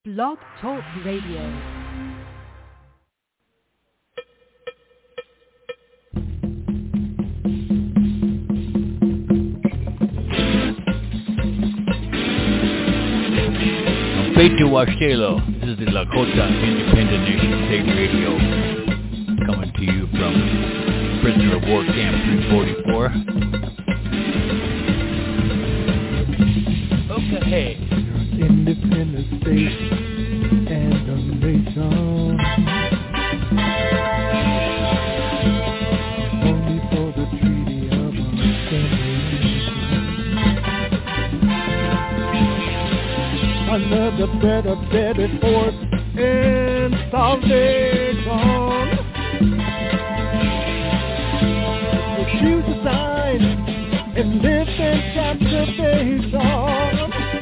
Blog Talk Radio. Beto Washelo. This is the Lakota Independent Nation State Radio, coming to you from Prisoner of War Camp 344. Okay. Independent state and a nation. Only for the Treaty of Understanding. Another better force in salvation. Refuse to sign and live in captivation.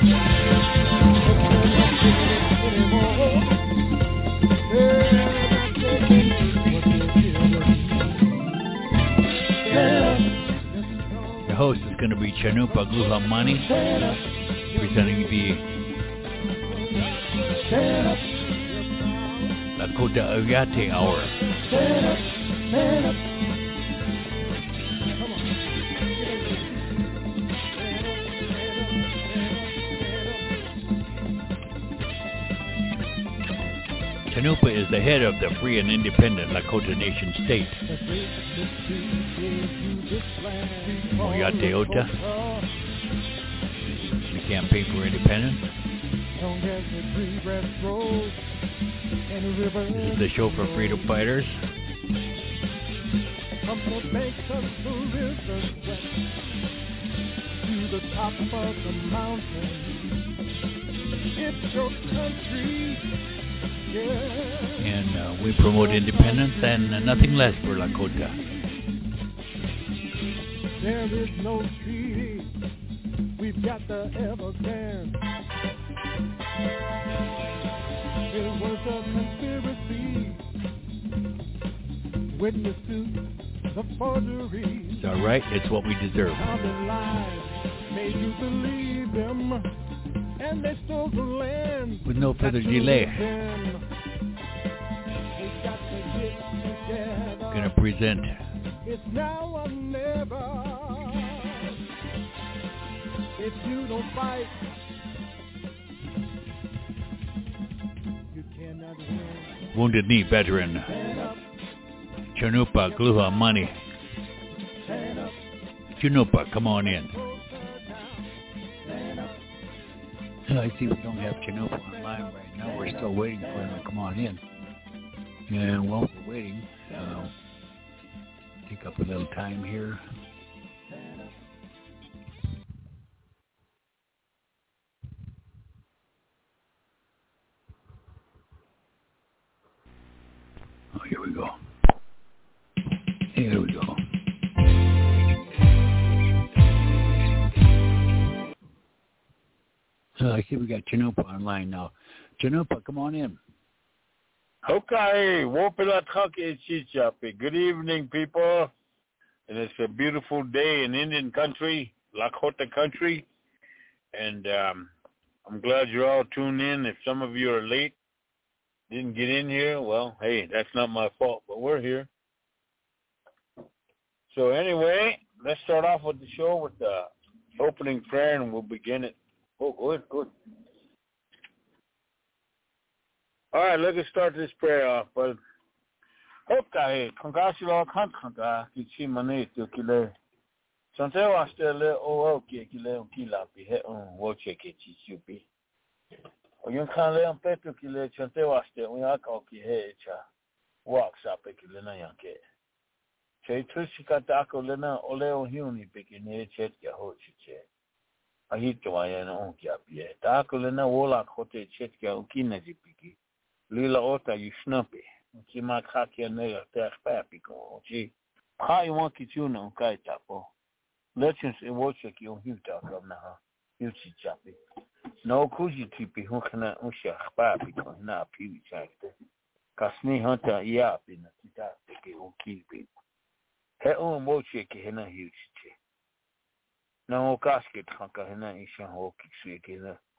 Your host is going to be Chanupa Gluhamani, presenting the Lakota Oyate Hour. Chanupa is the head of the free and independent Lakota Nation state. Oyate Ota, the campaign for independence. This is the show for freedom fighters. From the banks of the river west to the top of the mountain, it's your country, yeah. And we promote independence and nothing less for Lakota. There is no treaty, we've got the evidence. It was a conspiracy, witness to the forgery. It's all right, it's what we deserve. How the lies made you believe them, and they stole the land. With no further delay, gonna present It's now or never. If you don't fight, you cannot win. Wounded Knee veteran Chanupa Gluhamani. Chanupa, come on in. I see we don't have Chanupa online right now. We're still waiting for him to come on in. And while we're waiting, take up a little time here. Oh, here we go. Here we go. So I see we got Chanupa online now. Chanupa, come on in. Okay, good evening, people. And it's a beautiful day in Indian country, Lakota country. And I'm glad you're all tuned in. If some of you are late, didn't get in here, well, hey, that's not my fault, but we're here. So anyway, let's start off with the show with the opening prayer, and we'll begin it. Oh, good. All right, let's start this prayer off. But okay, congratulations, kanka kichi mane to kile. Sante wastele o okay kile kila pi he on watch ke chichu pi. Oyun kan le on peto kile sante waste on ya ka ki he cha. Walks up kile na yanke. Che tushika tako le na ole o hiuni pe kine chet ya ho chiche. Ahito ya na on kia pi. Tako le na wola khote chet ya ukina jipiki. Lila ota you snappy. Ki makakia nega ter papi ko chi. Kai won ki tuna kai tapo. Legends e watch ki on huta kom na ha. Yuchi chapi. No kuji tipi hukana usha papi ko na pi chakte. Kasni hanta ya pi na kita ke o ki pi. He on watch ki hena huchi. Na o kasket hanka hena isha ho ki ke na.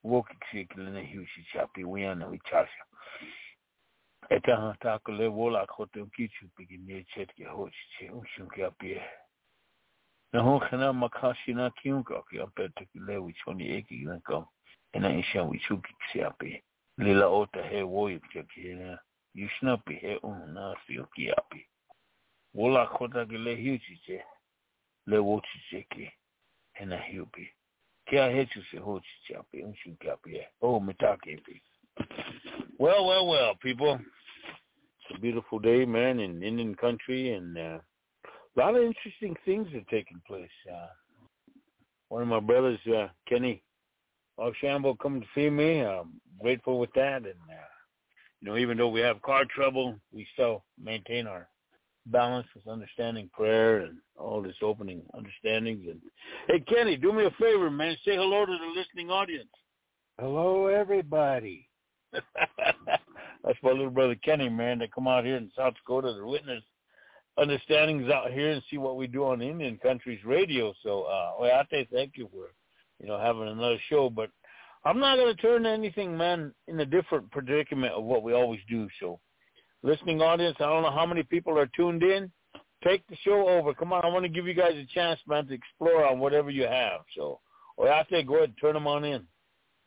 wokikile na hiushi chapi wiana wichasha eta ta kole wola khoto kichu pigine chetke hochi ushunki apie na hokana makashina kiunka kia petekile wichoni eki nako ena isha wichuki kiapi lila ota he woyi kina yushnapi he una sioki api wola khota kile hiuchi le wochi cheki ena hiupi kia hechu se hochi chapi ushunki apie oh mitake pi. Well, people. It's a beautiful day, man, in Indian country, and a lot of interesting things are taking place. One of my brothers, Kenny Shambo, come to see me. I'm grateful with that, and even though we have car trouble, we still maintain our balance with understanding prayer and all this opening understandings. And hey, Kenny, do me a favor, man. Say hello to the listening audience. Hello, everybody. That's my little brother Kenny, man. They come out here in South Dakota to witness understandings out here and see what we do on Indian Country's radio. So, I thank you for, having another show. But I'm not going to turn to anything, man, in a different predicament of what we always do. So, listening audience, I don't know how many people are tuned in. Take the show over. Come on, I want to give you guys a chance, man, to explore on whatever you have. So, go ahead and turn them on in.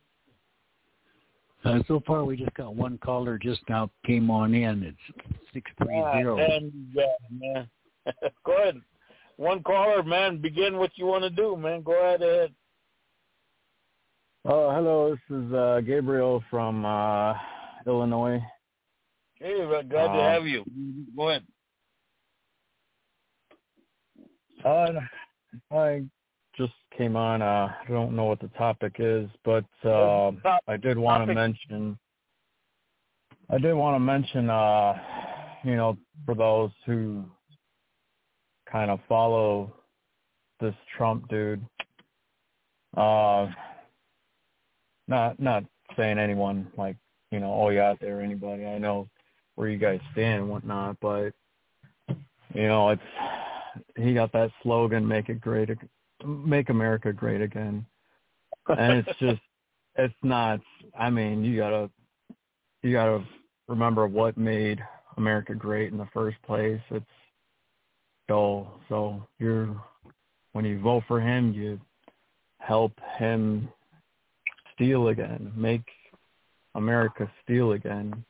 So far, we just got one caller just now came on in. It's 630. Man. Go ahead. One caller, man. Begin what you want to do, man. Go ahead. Hello. This is Gabriel from Illinois. Hey, glad to have you. Go ahead. I just came on. I don't know what the topic is, but I did want to mention. For those who kind of follow this Trump dude, not saying anyone out there, anybody. I know where you guys stand and whatnot, but it's he got that slogan, Make America Great Again. And it's not, I mean, you gotta remember what made America great in the first place. It's goal. So when you vote for him, you help him steal again, make America steal again.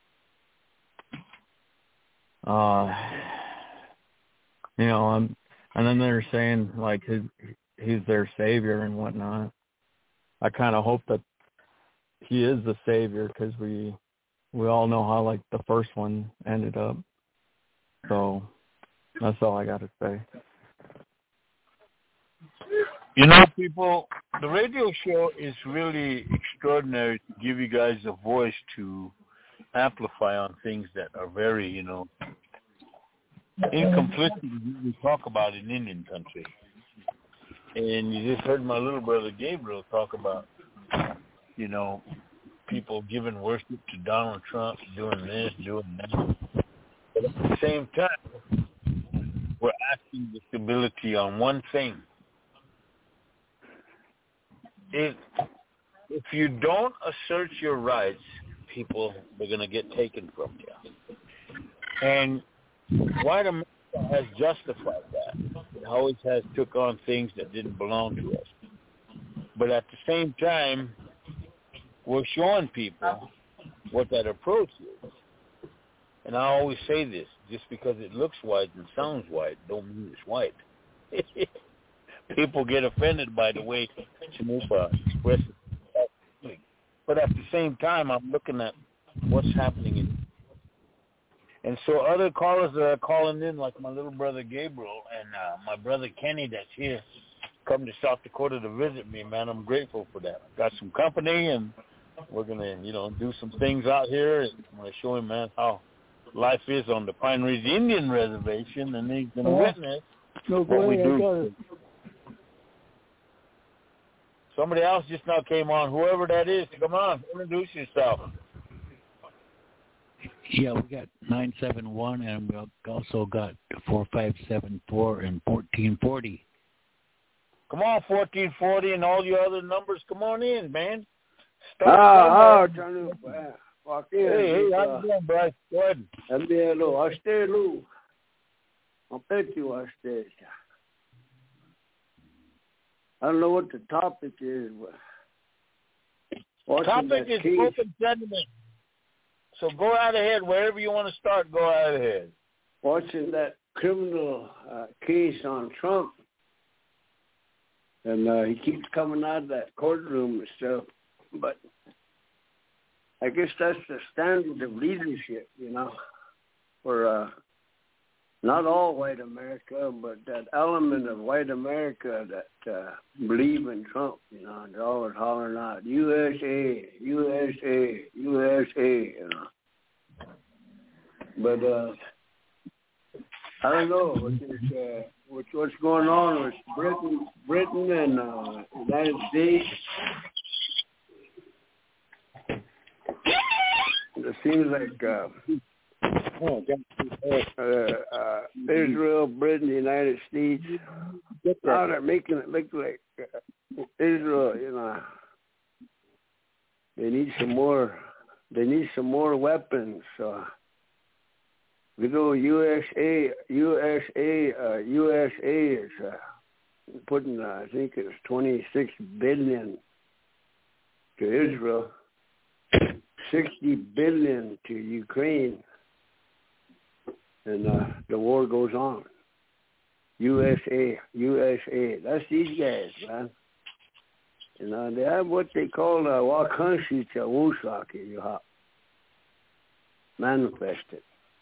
And then they're saying he's their savior and whatnot. I kind of hope that he is the savior because we all know how the first one ended up. So that's all I got to say. People, the radio show is really extraordinary to give you guys a voice to amplify on things that are very, incomplete we talk about in Indian country. And you just heard my little brother Gabriel talk about, people giving worship to Donald Trump, doing this, doing that. But at the same time, we're asking the stability on one thing. If you don't assert your rights, people are going to get taken from you. And white America has justified that. It always has took on things that didn't belong to us. But at the same time, we're showing people what that approach is. And I always say this, just because it looks white and sounds white, don't mean it's white. People get offended by the way Chanupa expresses it. But at the same time, I'm looking at what's happening and so other callers that are calling in, like my little brother Gabriel and my brother Kenny that's here, come to South Dakota to visit me, man. I'm grateful for that. I've got some company, and we're going to, do some things out here. And I'm going to show him, man, how life is on the Pine Ridge Indian Reservation, and he's going to witness what we do. Somebody else just now came on. Whoever that is, come on, introduce yourself. Yeah, we got 971, and we also got 4574 and 1440. Come on, 1440 and all your other numbers. Come on in, man. Johnny, Hey, how you doing, Bryce? Go ahead. I don't know what the topic is, but topic is open sentiment. So go right ahead. Wherever you want to start, go right ahead. Watching that criminal case on Trump, and he keeps coming out of that courtroom and stuff, but I guess that's the standard of leadership, for not all white America, but that element of white America that believe in Trump, they're always hollering out, USA, USA, USA, But I don't know what's going on with Britain and United States. It seems like Israel, Britain, the United States. Now they're making it look like Israel. They need some more. They need some more weapons. USA is putting, I think it's $26 billion to Israel, $60 billion to Ukraine, and the war goes on. USA, that's these guys, man. They have what they call Wakanshi Chawushaki, manifested.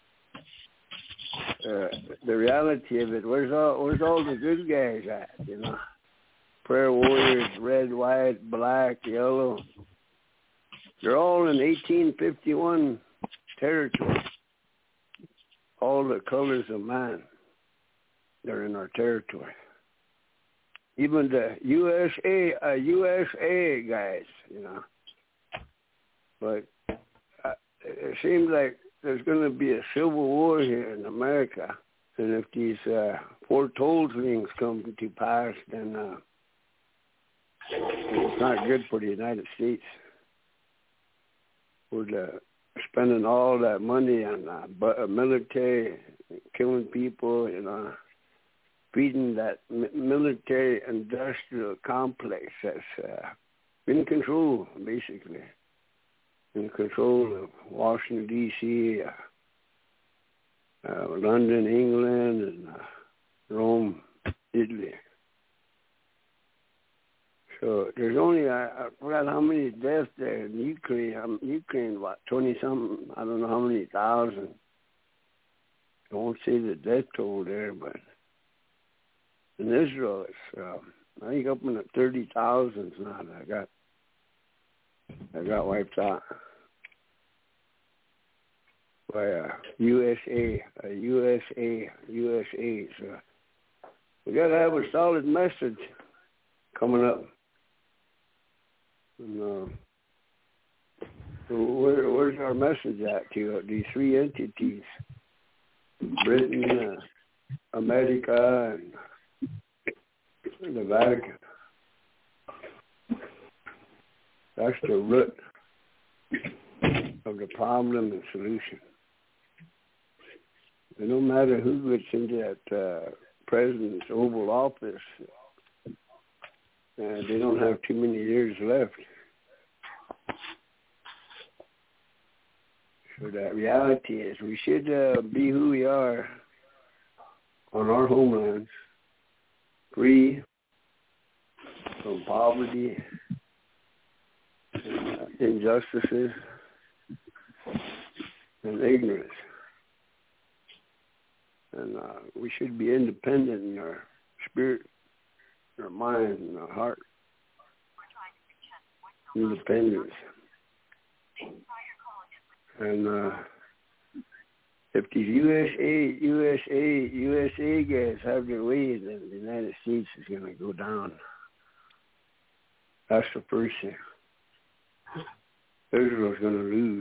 The reality of it, where's all the good guys at, Prayer warriors, red, white, black, yellow. They're all in 1851 territory. All the colors of man, they're in our territory. Even the USA guys, But it seems like there's going to be a civil war here in America. And if these foretold things come to pass, then it's not good for the United States. We're spending all that money on military, killing people, feeding that military industrial complex that's in control, basically. In control of Washington, D.C., London, England, and Rome, Italy. So there's only, I forgot how many deaths there in Ukraine. Ukraine, what, 20-something, I don't know how many thousand. I won't say the death toll there, but in Israel, it's, I think up in the 30,000s now that got wiped out by USA. So we got to have a solid message coming up. And, where's our message at to these three entities? Britain, America, and the Vatican. That's the root of the problem and solution. And no matter who gets into that president's Oval Office, they don't have too many years left. So that reality is we should be who we are on our homelands, free from poverty, injustices, and ignorance. And we should be independent in our spirit, our mind, and our heart. Independence. And if these USA guys have their way, then the United States is going to go down. That's the first thing. Israel's going to lose.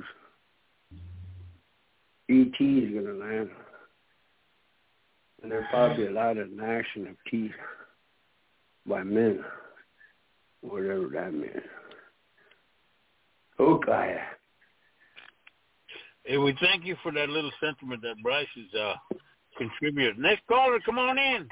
ET is going to land. And there'll probably be a lot of gnashing of teeth by men, whatever that means. Okay. Hey, we thank you for that little sentiment that Bryce has contributed. Next caller, come on in.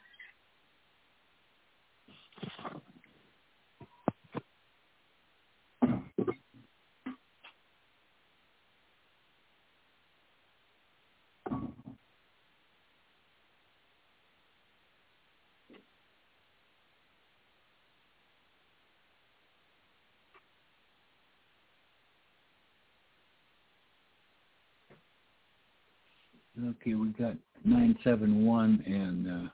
Okay, we got 971 and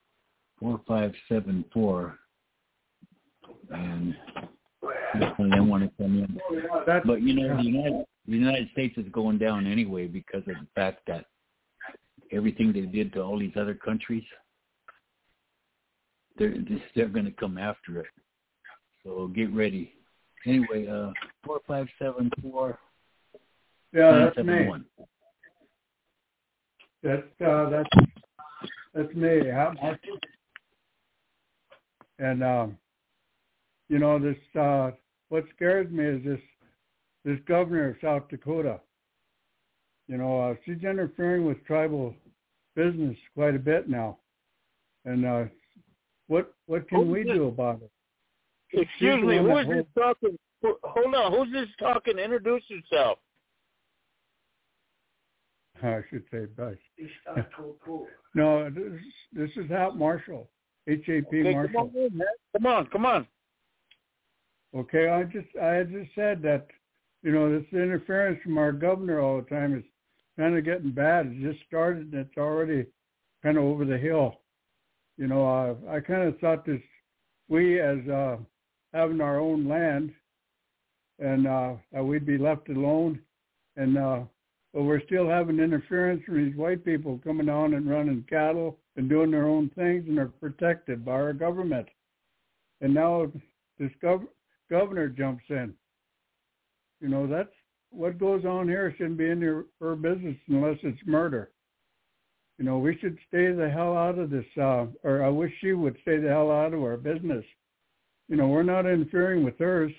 4574, and they want to come in. But you know, the United States is going down anyway because of the fact that everything they did to all these other countries, they're going to come after it. So get ready. Anyway, 4574. Yeah, that's me. That's me. And you know, this what scares me is this governor of South Dakota. You know, she's interfering with tribal business quite a bit now. And what can we do about it? Excuse me, who is this talking? Hold on, who's this talking? Introduce yourself. I should say Bryce. No, this is Hap Marshall, HAP okay, Marshall. Come on. Okay, I just said that, you know, this interference from our governor all the time is kind of getting bad. It just started and it's already kind of over the hill. You know, I kind of thought this, we as having our own land and we'd be left alone and but we're still having interference from these white people coming on and running cattle and doing their own things, and are protected by our government. And now this governor jumps in. You know, that's what goes on here. Shouldn't be in her business unless it's murder. You know, we should stay the hell out of this, or I wish she would stay the hell out of our business. You know, we're not interfering with hers.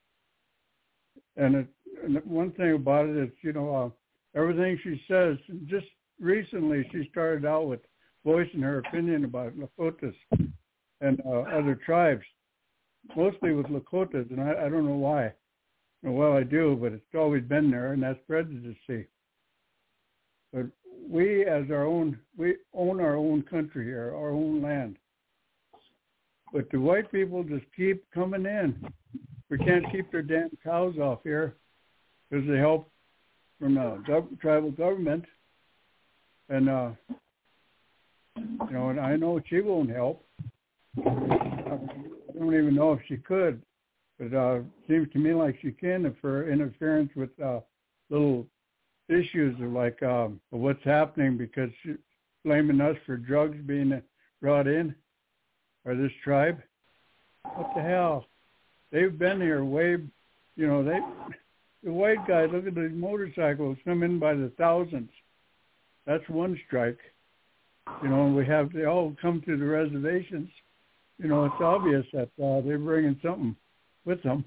And one thing about it is, you know, everything she says, just recently she started out with voicing her opinion about Lakotas and other tribes, mostly with Lakotas, and I don't know why. Well, I do, but it's always been there, and that's prejudice. But we own our own country here, our own land. But the white people just keep coming in. We can't keep their damn cows off here because they help from the tribal government, and you know, and I know she won't help. I don't even know if she could, but it seems to me like she can if her interference with little issues of like what's happening, because she's blaming us for drugs being brought in, or this tribe. What the hell? They've been here way, you know, the white guys, look at these motorcycles come in by the thousands. That's one strike. You know, and they all come to the reservations. You know, it's obvious that they're bringing something with them.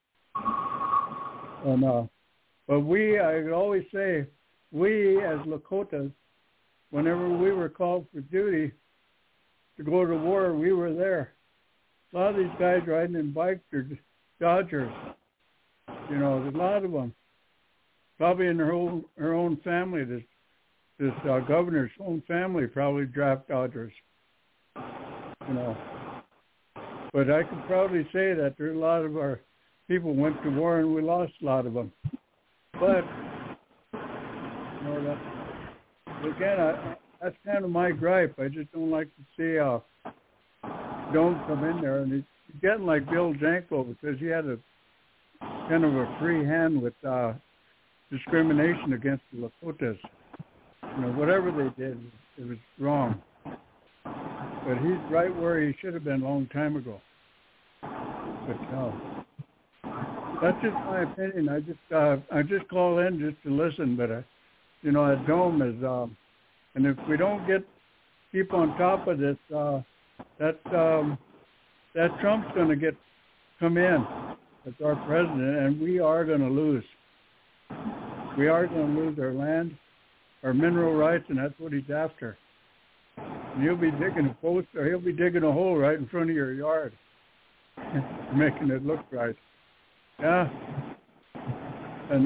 And but I always say, we as Lakotas, whenever we were called for duty to go to war, we were there. A lot of these guys riding in bikes or Dodgers. You know, there's a lot of them. Probably in her own family. This governor's own family probably drive Dodgers. You know, but I can proudly say that there's a lot of our people went to war and we lost a lot of them. But you know, that's kind of my gripe. I just don't like to see Dome come in there, and he's getting like Bill Janko because he had a kind of a free hand with discrimination against the Lakotas. You know, whatever they did, it was wrong. But he's right where he should have been a long time ago. But no, that's just my opinion. I just call in just to listen. But you know, that Dome is, and if we don't keep on top of this, that Trump's going to come in. That's our president, and we are going to lose. We are going to lose our land, our mineral rights, and that's what he's after. And he'll be digging a post, or he'll be digging a hole right in front of your yard, making it look right. Yeah. And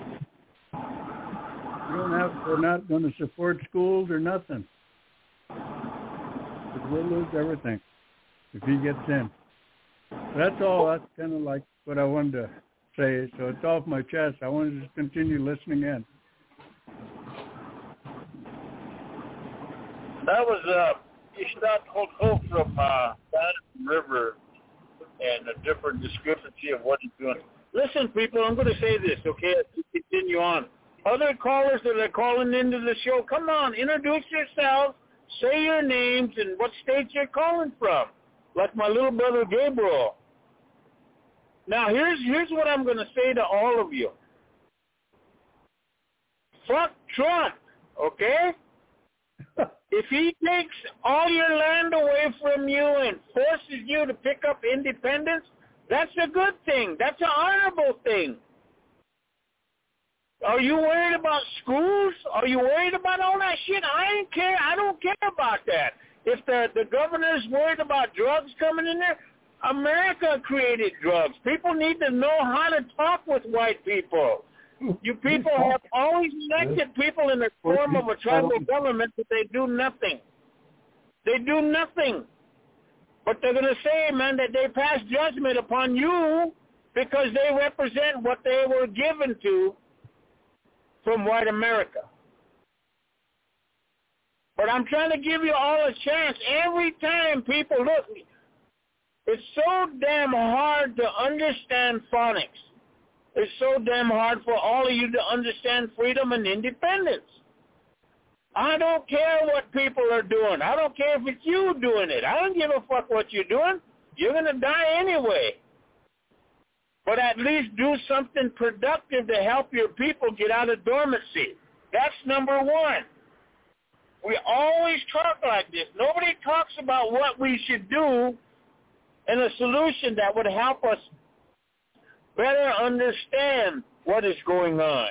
we're not going to support schools or nothing. But we'll lose everything if he gets in. That's all. That's kind of like what I wanted to say. So it's off my chest. I wanted to continue listening in. That was Ishtat Holt from Madison River, and a different discrepancy of what he's doing. Listen, people, I'm going to say this, okay, to continue on. Other callers that are calling into the show, come on, introduce yourselves, say your names and what state you're calling from, like my little brother Gabriel. Now, here's what I'm going to say to all of you. Fuck Trump, okay? If he takes all your land away from you and forces you to pick up independence, that's a good thing. That's an honorable thing. Are you worried about schools? Are you worried about all that shit? I don't care. I don't care about that. If the governor's worried about drugs coming in there, America created drugs. People need to know how to talk with white people. You people have always elected people in the form of a tribal government, but they do nothing. They do nothing. But they're going to say, man, that they pass judgment upon you because they represent what they were given to from white America. But I'm trying to give you all a chance. Every time people look, it's so damn hard to understand phonics. It's so damn hard for all of you to understand freedom and independence. I don't care what people are doing. I don't care if it's you doing it. I don't give a fuck what you're doing. You're going to die anyway. But at least do something productive to help your people get out of dormancy. That's number one. We always talk like this. Nobody talks about what we should do and a solution that would help us better understand what is going on.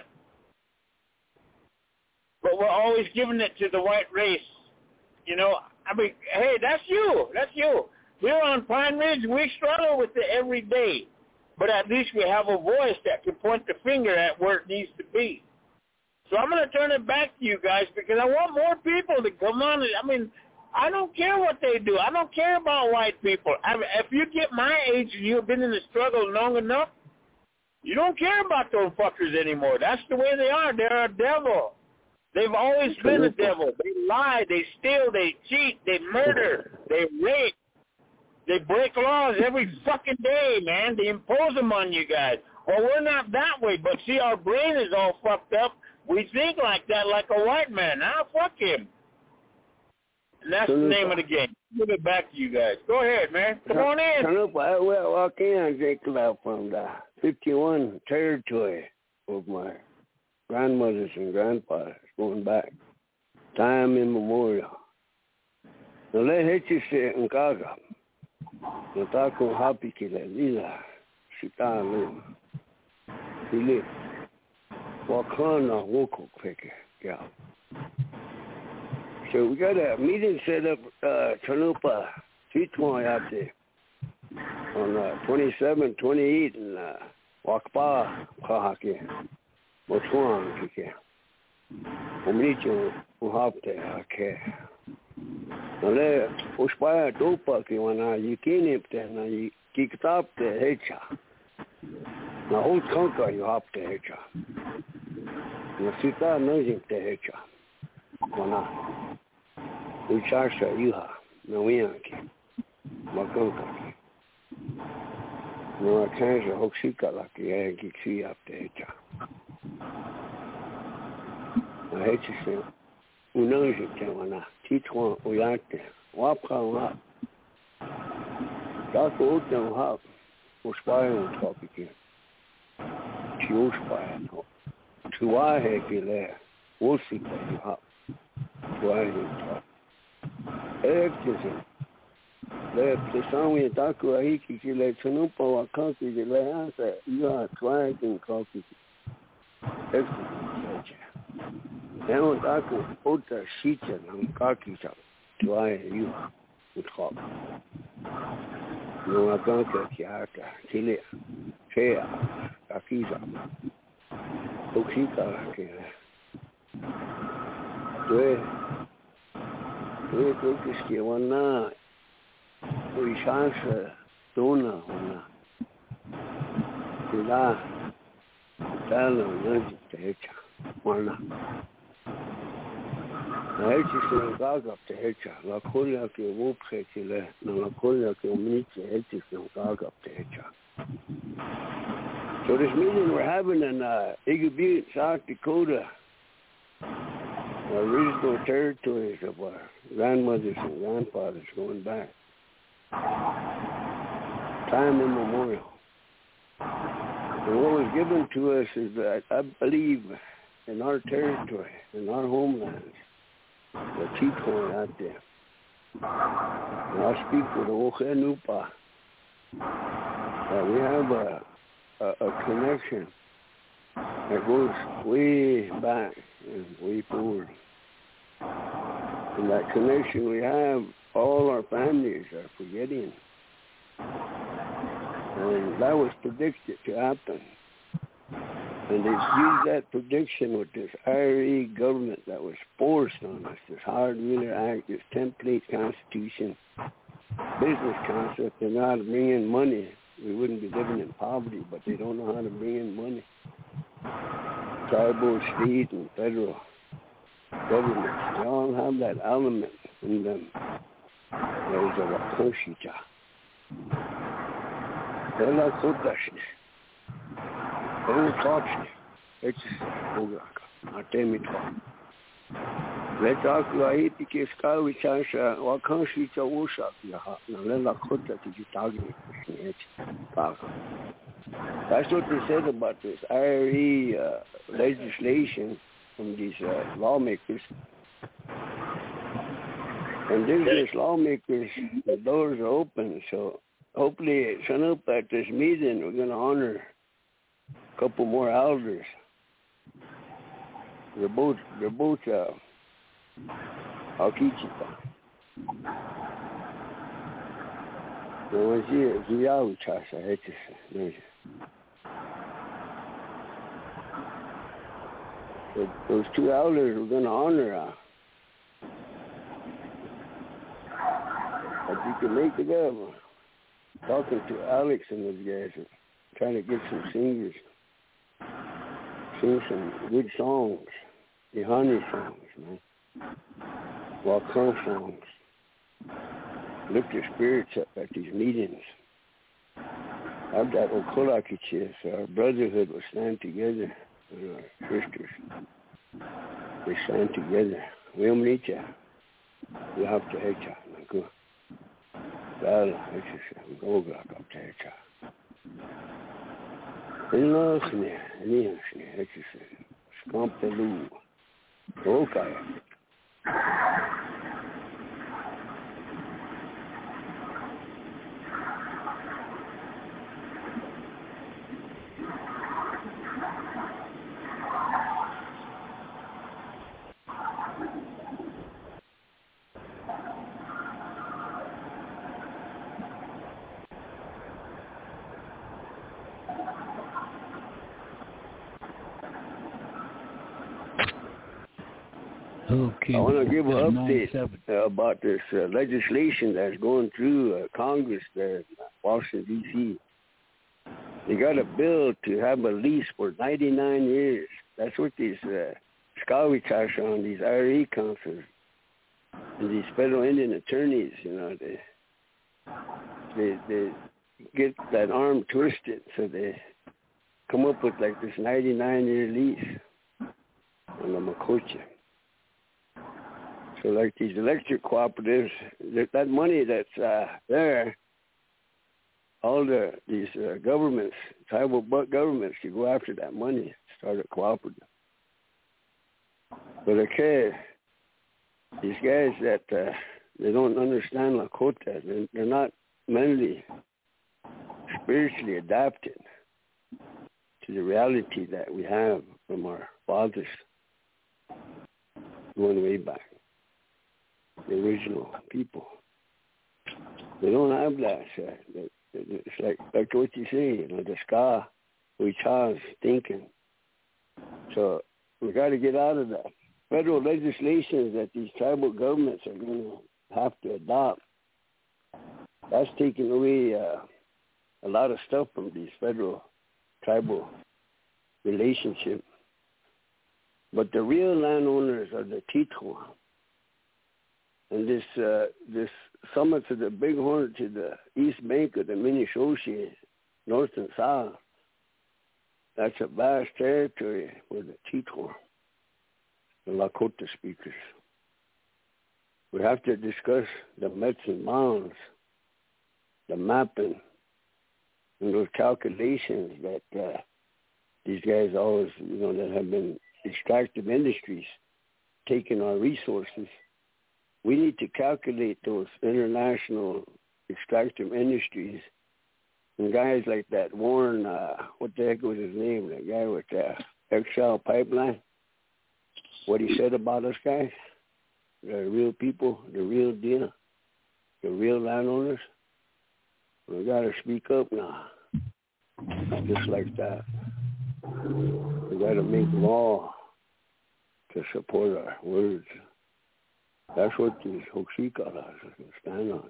But we're always giving it to the white race. You know, I mean, hey, that's you. That's you. Here on Pine Ridge, we struggle with it every day. But at least we have a voice that can point the finger at where it needs to be. So I'm going to turn it back to you guys because I want more people to come on. I mean, I don't care what they do. I don't care about white people. I mean, if you get my age and you've been in the struggle long enough, you don't care about those fuckers anymore. That's the way they are. They're a devil. They've always been a devil. They lie, they steal, they cheat, they murder, they rape. They break laws every fucking day, man. They impose them on you guys. Well, we're not that way, but see, our brain is all fucked up. We think like that, like a white man. Now, fuck him. And that's the name of the game. Give it back to you guys. Go ahead, man. Come on in. I walk in, Jake Cloud, from the 51 territory of my grandmothers and grandfathers going back. Time immemorial. Now, let you sit in Gaga. No tako happy kila lila sitalo ile wakana woko kweke yeah. So we got a meeting set up Chalupa T20 out there on 27, 28 and Wakpa Kahake Motuan Kike Omnicho Uhapte Hake Nale uspaya dopa ki wana yikinipte na kiktapte hecha na utkanka you hapte hecha na sita najimte hecha wana uchasha iha na wiyanki makanka ki na chanja hoksika laki yanki si hapte hecha na hecha se unanjimte wana T20 uyate wapka wap dako uten wap uspaya utopiki ti uspaya no tuahe kile usika yuhap tuahe utop electism le plesangue taku ahiki ki le tunupa wa kanki ki le ansa ia twaking kanki extra now taku ota shita ng kaki sa twai you utkop no akanka ki ata tile sea kakiza ukika ki Due che wana o chance dona una la tala ngi techa wana ai ci sono gaga techa la colla che vuoi che le la colla che mi c'è ci sono gaga techa. So this meeting we're having in Eagle Butte, South Dakota, original territories of our grandmothers and grandfathers going back. Time immemorial. And what was given to us is that I believe in our territory, in our homelands, the Ticoin out there. And I speak for the Ochenupa. We have a connection that goes way back and way forward. And that connection we have, all our families are forgetting. And that was predicted to happen. And they've used that prediction with this IRA government that was forced on us, this Hard Wheeler Act, this template constitution, business concept. They know how to bring in money. We wouldn't be living in poverty, but they don't know how to bring in money. Tribal, state, and federal governments, they all have that element in them. There's a Wakoshita. They're not Kotashi. They're not Topshi. It's Ogaka. Artemi Top. Let's talk about it because Kawi Chasha, Wakoshita Woshak Yaha. Now let Kota to you target it. That's what they said about this IRA legislation from these lawmakers. And these lawmakers, the doors are open. So hopefully, at this meeting, we're going to honor a couple more elders. They're both Alkichita. Those two elders we're going to honor. If you can make it up, talking to Alex and those guys, and trying to get some singers, sing some good songs, the honey songs, man, welcome songs. Lift your spirits up at these meetings. I've got Okolakichis, our brotherhood will stand together, and our sisters. We stand together. We'll meet you. We have to hate you. Go. Dala, go back up to hate you. In Losne, Liansne, hate you. Scampelu. Okay. Okay. I want to give an update about this legislation that's going through Congress there in Washington, D.C. They got a bill to have a lease for 99 years. That's what these Skawitas on, these IRA councils, and these federal Indian attorneys, they get that arm twisted, so they come up with like this 99-year lease on the Makocha. So like these electric cooperatives, that money that's there, all these governments, tribal governments, you go after that money, start a cooperative. But okay, these guys that They don't understand Lakota. They're not mentally, spiritually adapted to the reality that we have from our fathers going way back, the original people. They don't have that. It's like what you say, the ska, which has thinking. So we got to get out of that. Federal legislation that these tribal governments are going to have to adopt, that's taking away a lot of stuff from these federal tribal relationships. But the real landowners are the Titoan. And this summit to the Bighorn to the east bank of the Minnesota, north and south, that's a vast territory for the Titoan, the Lakota speakers. We have to discuss the Mets and Mounds, the mapping, and those calculations that these guys always, that have been extractive industries taking our resources. We need to calculate those international extractive industries. And guys like that Warren, what the heck was his name? That guy with the XL pipeline. What he said about us guys, the real people, the real deal, the real landowners. We got to speak up now, just like that. We got to make law to support our words. That's what these Hoksikaras stand on.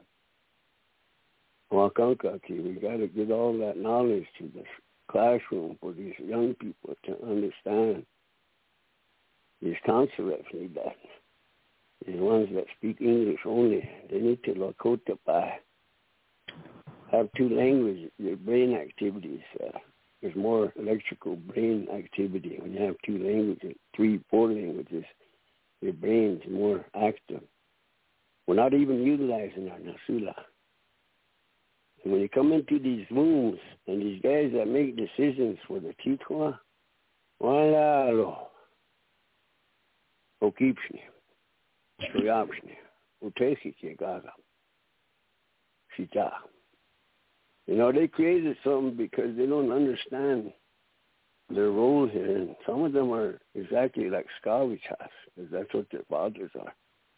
Wakankaki, we got to get all that knowledge to the classroom for these young people to understand. These council reps need that. These ones that speak English only, they need to Lakota by. Have two languages, your brain activities. There's more electrical brain activity when you have two languages, 3, 4 languages. Your brain's more active. We're not even utilizing our Nasula. And when you come into these rooms and these guys that make decisions for the Titoa, wala lo, okipshni, oyapshni, utesiki gaga, shita. They created something because they don't understand their role here. And some of them are exactly like Skavichas, because that's what their fathers are.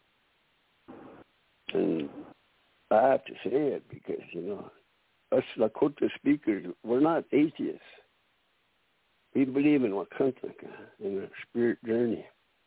And I have to say it because, us Lakota speakers, we're not atheists. We believe in Wakantanka, in a spirit journey,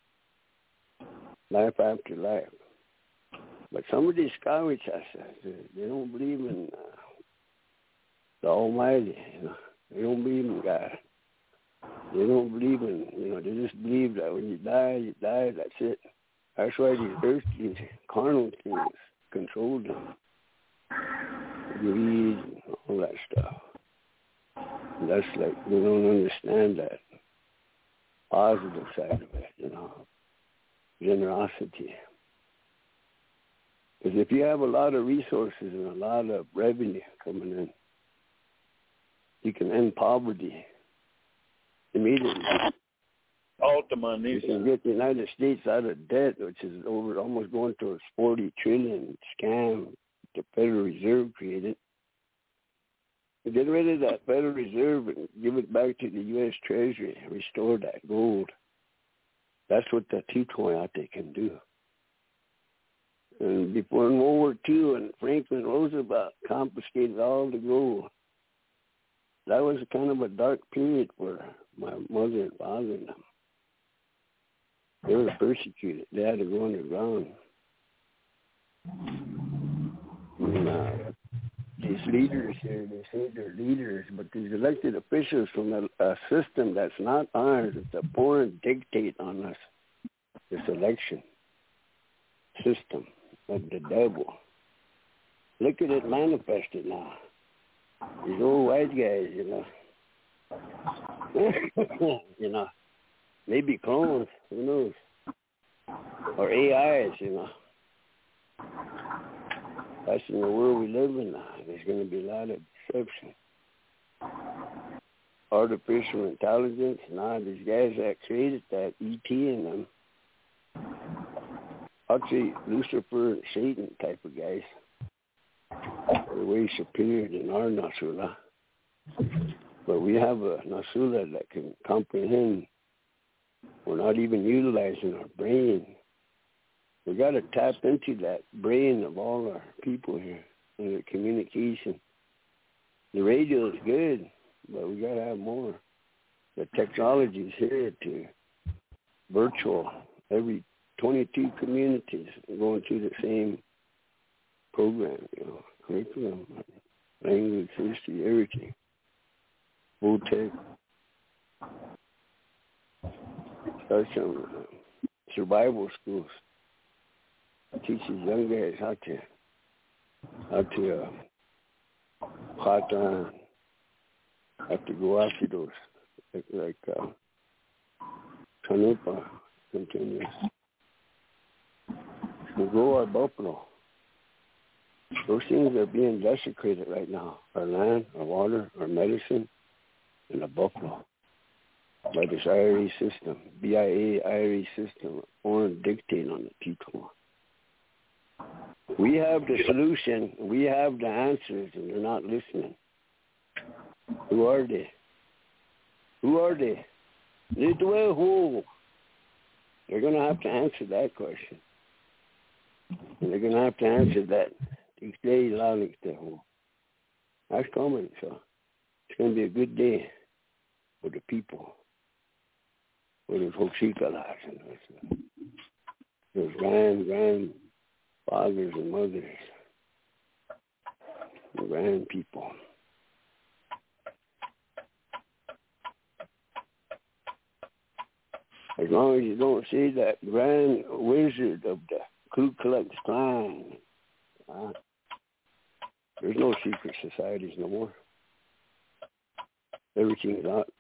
life after life. But some of these Skavichas, they don't believe in the Almighty, They don't believe in God. They don't believe in, they just believe that when you die, that's it. That's why these earthly, carnal things control them. Greed and all that stuff. And that's like, they don't understand that positive side of it, generosity. Because if you have a lot of resources and a lot of revenue coming in, you can end poverty immediately. Ultimately, you can get the United States out of debt, which is almost going to a $40 trillion scam the Federal Reserve created. Get rid of that Federal Reserve and give it back to the U.S. Treasury and restore that gold. That's what the Titoyate can do. And before in World War II, and Franklin Roosevelt confiscated all the gold, that was kind of a dark period for my mother and father and them. They were persecuted. They had to go underground. And, these leaders here, they say they're leaders, but these elected officials from a system that's not ours, it's a foreign dictate on us, this election system of the devil. Look at it manifested now. These old white guys, maybe clones, who knows? Or AIs, That's in the world we live in now. There's going to be a lot of deception. Artificial intelligence, these guys that created that, ET in them, I'd say Lucifer and Satan type of guys. They're way superior than our Nasula. But we have a Nasula that can comprehend. We're not even utilizing our brain. We got to tap into that brain of all our people here and their communication. The radio is good, but we got to have more. The technology is here to virtual. Every 22 communities going through the same program, curriculum, language, history, everything. Voltech. Start some survival schools. Teaches young guys how to pattern, how to go after those, like Canupa continues. We grow our buffalo. Those things are being desecrated right now. Our land, our water, our medicine, and the buffalo. By this IRA system, BIA IRA system, foreign dictate on the people. We have the solution, we have the answers, and they're not listening. Who are they? Who are they? They're going to have to answer that question. And they're going to have to answer that. That's coming, so it's going to be a good day for the people. For those Hochikalas and those grandfathers and mothers, the grand people. As long as you don't see that grand wizard of the Ku Klux Klan, there's no secret societies no more. Everything's out.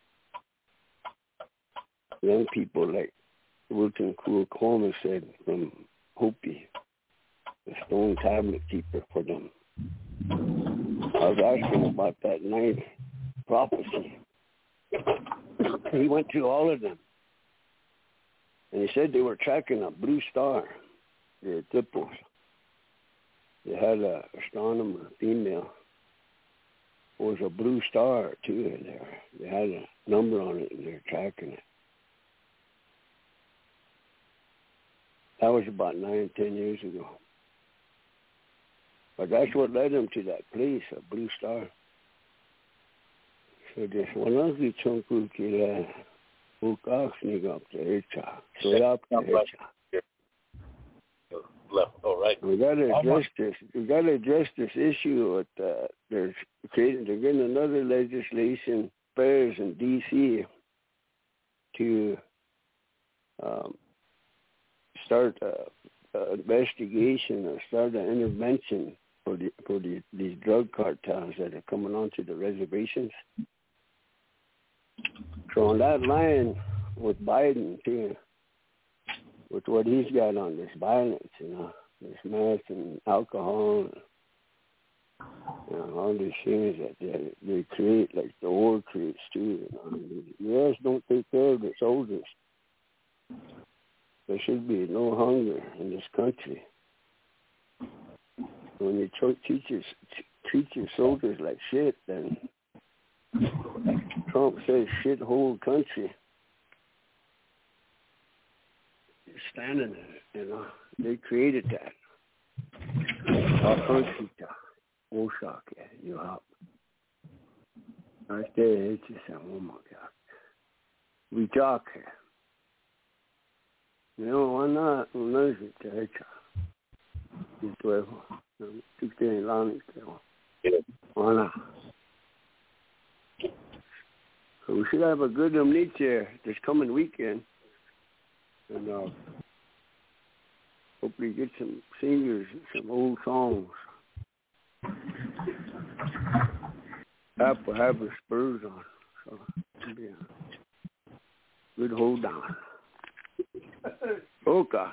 Young people like Wilton Cool Coleman said from Hopi, the stone tablet keeper for them. I was asking about that ninth prophecy. He went through all of them. And he said they were tracking a blue star, the Tippos. They had an astronomer, female. It was a blue star, too, in there. They had a number on it, and they were tracking it. That was about 9-10 years ago. But that's what led them to that place, a blue star. So this one of the chunku kila ukaksnig up the hecha. So up the hecha. Left. Oh, right. We got to address this. We got to address this issue with they're getting another legislation affairs in D.C. to start an investigation or start an intervention for these drug cartels that are coming onto the reservations. So on that line with Biden too, with what he's got on this violence, this meth and alcohol, all these things that they create, like the war creates too. The U.S. don't take care of the soldiers. There should be no hunger in this country. When you treat your soldiers like shit, then Trump says shithole country. You're standing there, They created that. Our country, Oshak, you up. I stay here to say, oh my God. We talk here. Why not? Why not? So we should have a good meet here this coming weekend. And hopefully get some singers and some old songs. Apple having spurs on. So it'll be a good hold down. Okay.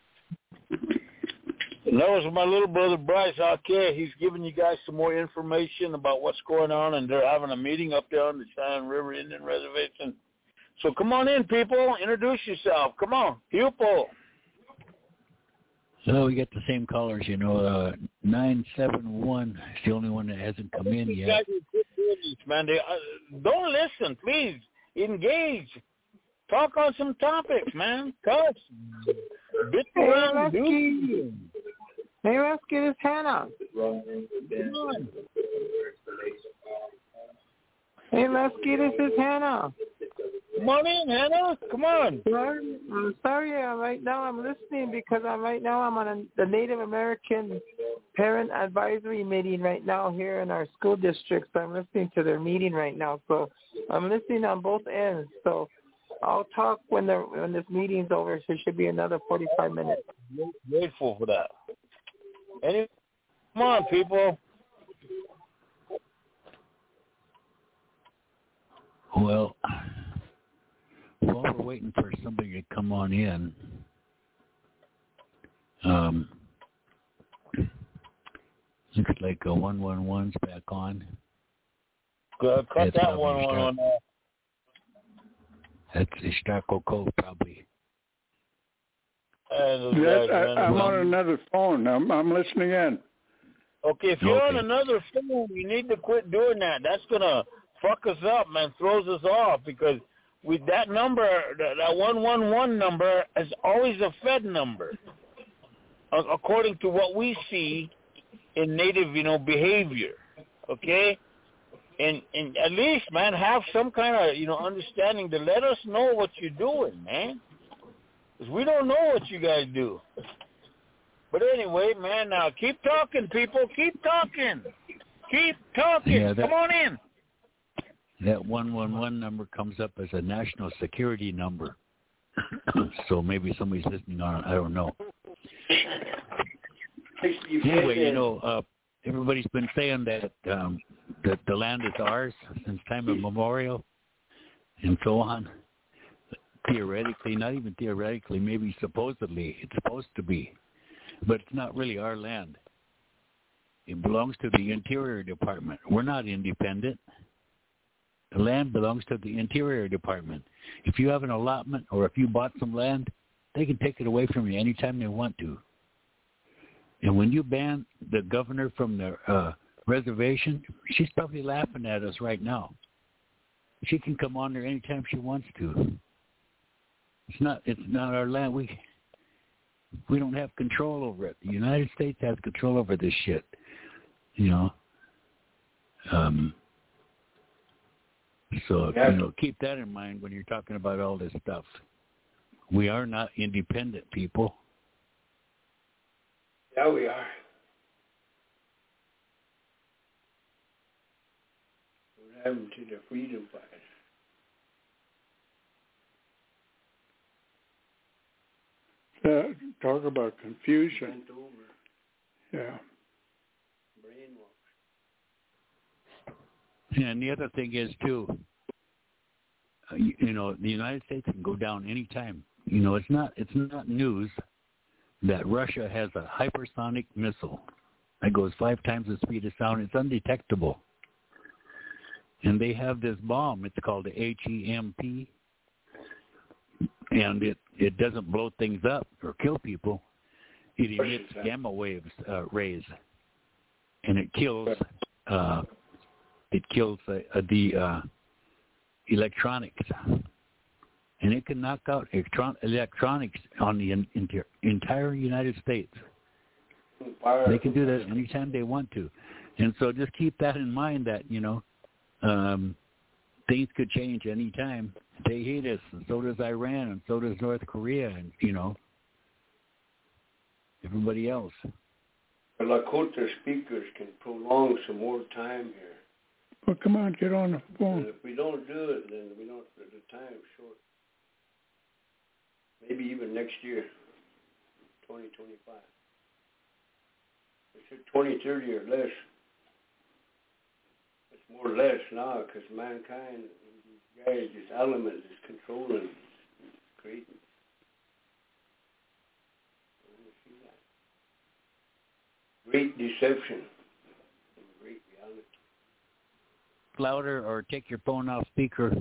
And that was my little brother Bryce out there. He's giving you guys some more information about what's going on, and they're having a meeting up there on the Cheyenne River Indian Reservation. So come on in, people. Introduce yourself. Come on. Hupo. So we get the same callers, 971 is the only one that hasn't come in yet. Guys, quit doing this, man. Don't listen, please. Engage. Talk on some topics, man. Cuss. Bit around, do. Hey, let's get his Hannah. Come on. Hey, let's get his Hannah. Come on in, Hannah. Come on. I'm sorry. Right now I'm listening because I'm on the Native American Parent Advisory meeting right now here in our school district. So I'm listening to their meeting right now. So I'm listening on both ends. So I'll talk when this meeting's over. So it should be another 45 minutes. Grateful for that. Come on, people. Well, while we're waiting for somebody to come on in, looks like a 111's back on. Cut that 111 off. That's Estaco Cove, probably. I'm on another phone. I'm listening in. Okay, if you're on another phone, you need to quit doing that. That's going to fuck us up, man, throws us off, because with that number, that 111 number is always a Fed number, according to what we see in native, behavior, okay? And at least, man, have some kind of, understanding to let us know what you're doing, man. Because we don't know what you guys do. But anyway, man, now keep talking, people. Keep talking. Keep talking. Yeah, Come on in. That 111 number comes up as a national security number. So maybe somebody's listening on it. I don't know. Anyway, everybody's been saying that the land is ours since time immemorial and so on. Theoretically, not even theoretically, maybe supposedly, it's supposed to be. But it's not really our land. It belongs to the Interior Department. We're not independent. The land belongs to the Interior Department. If you have an allotment or if you bought some land, they can take it away from you anytime they want to. And when you ban the governor from the reservation, she's probably laughing at us right now. She can come on there anytime she wants to. It's not our land. We don't have control over it. The United States has control over this shit. So, keep that in mind when you're talking about all this stuff. We are not independent people. Yeah, we are. What happened to the freedom fighters? Talk about confusion. Yeah. And the other thing is, too, the United States can go down any time. It's not news that Russia has a hypersonic missile that goes 5 times the speed of sound. It's undetectable. And they have this bomb. It's called the HEMP. And it doesn't blow things up or kill people. It emits gamma waves, rays, and it kills the electronics, and it can knock out electronics on the entire United States. They can do that anytime they want to, and so just keep that in mind that things could change anytime. They hate us, and so does Iran, and so does North Korea, and everybody else. The Lakota speakers can prolong some more time here. Well, come on, get on the phone. And if we don't do it, then the time's short. Maybe even next year, 2025. They said 2030 or less. It's more or less now because mankind, these guys, this element is controlling, is creating. Great deception. Great reality. Louder or take your phone off speaker.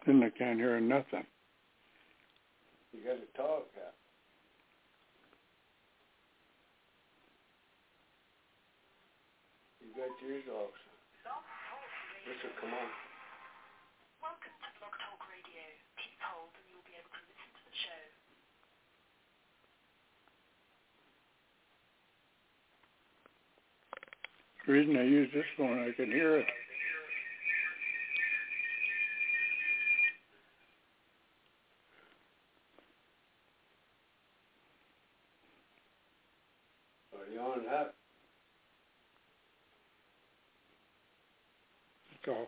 Then I can't hear nothing. You got to talk. You got yours off. Listen, come on. Welcome to Blog Talk Radio. Please hold and you'll be able to listen to the show. The reason I use this phone, I can hear it. Are you on that? It's off.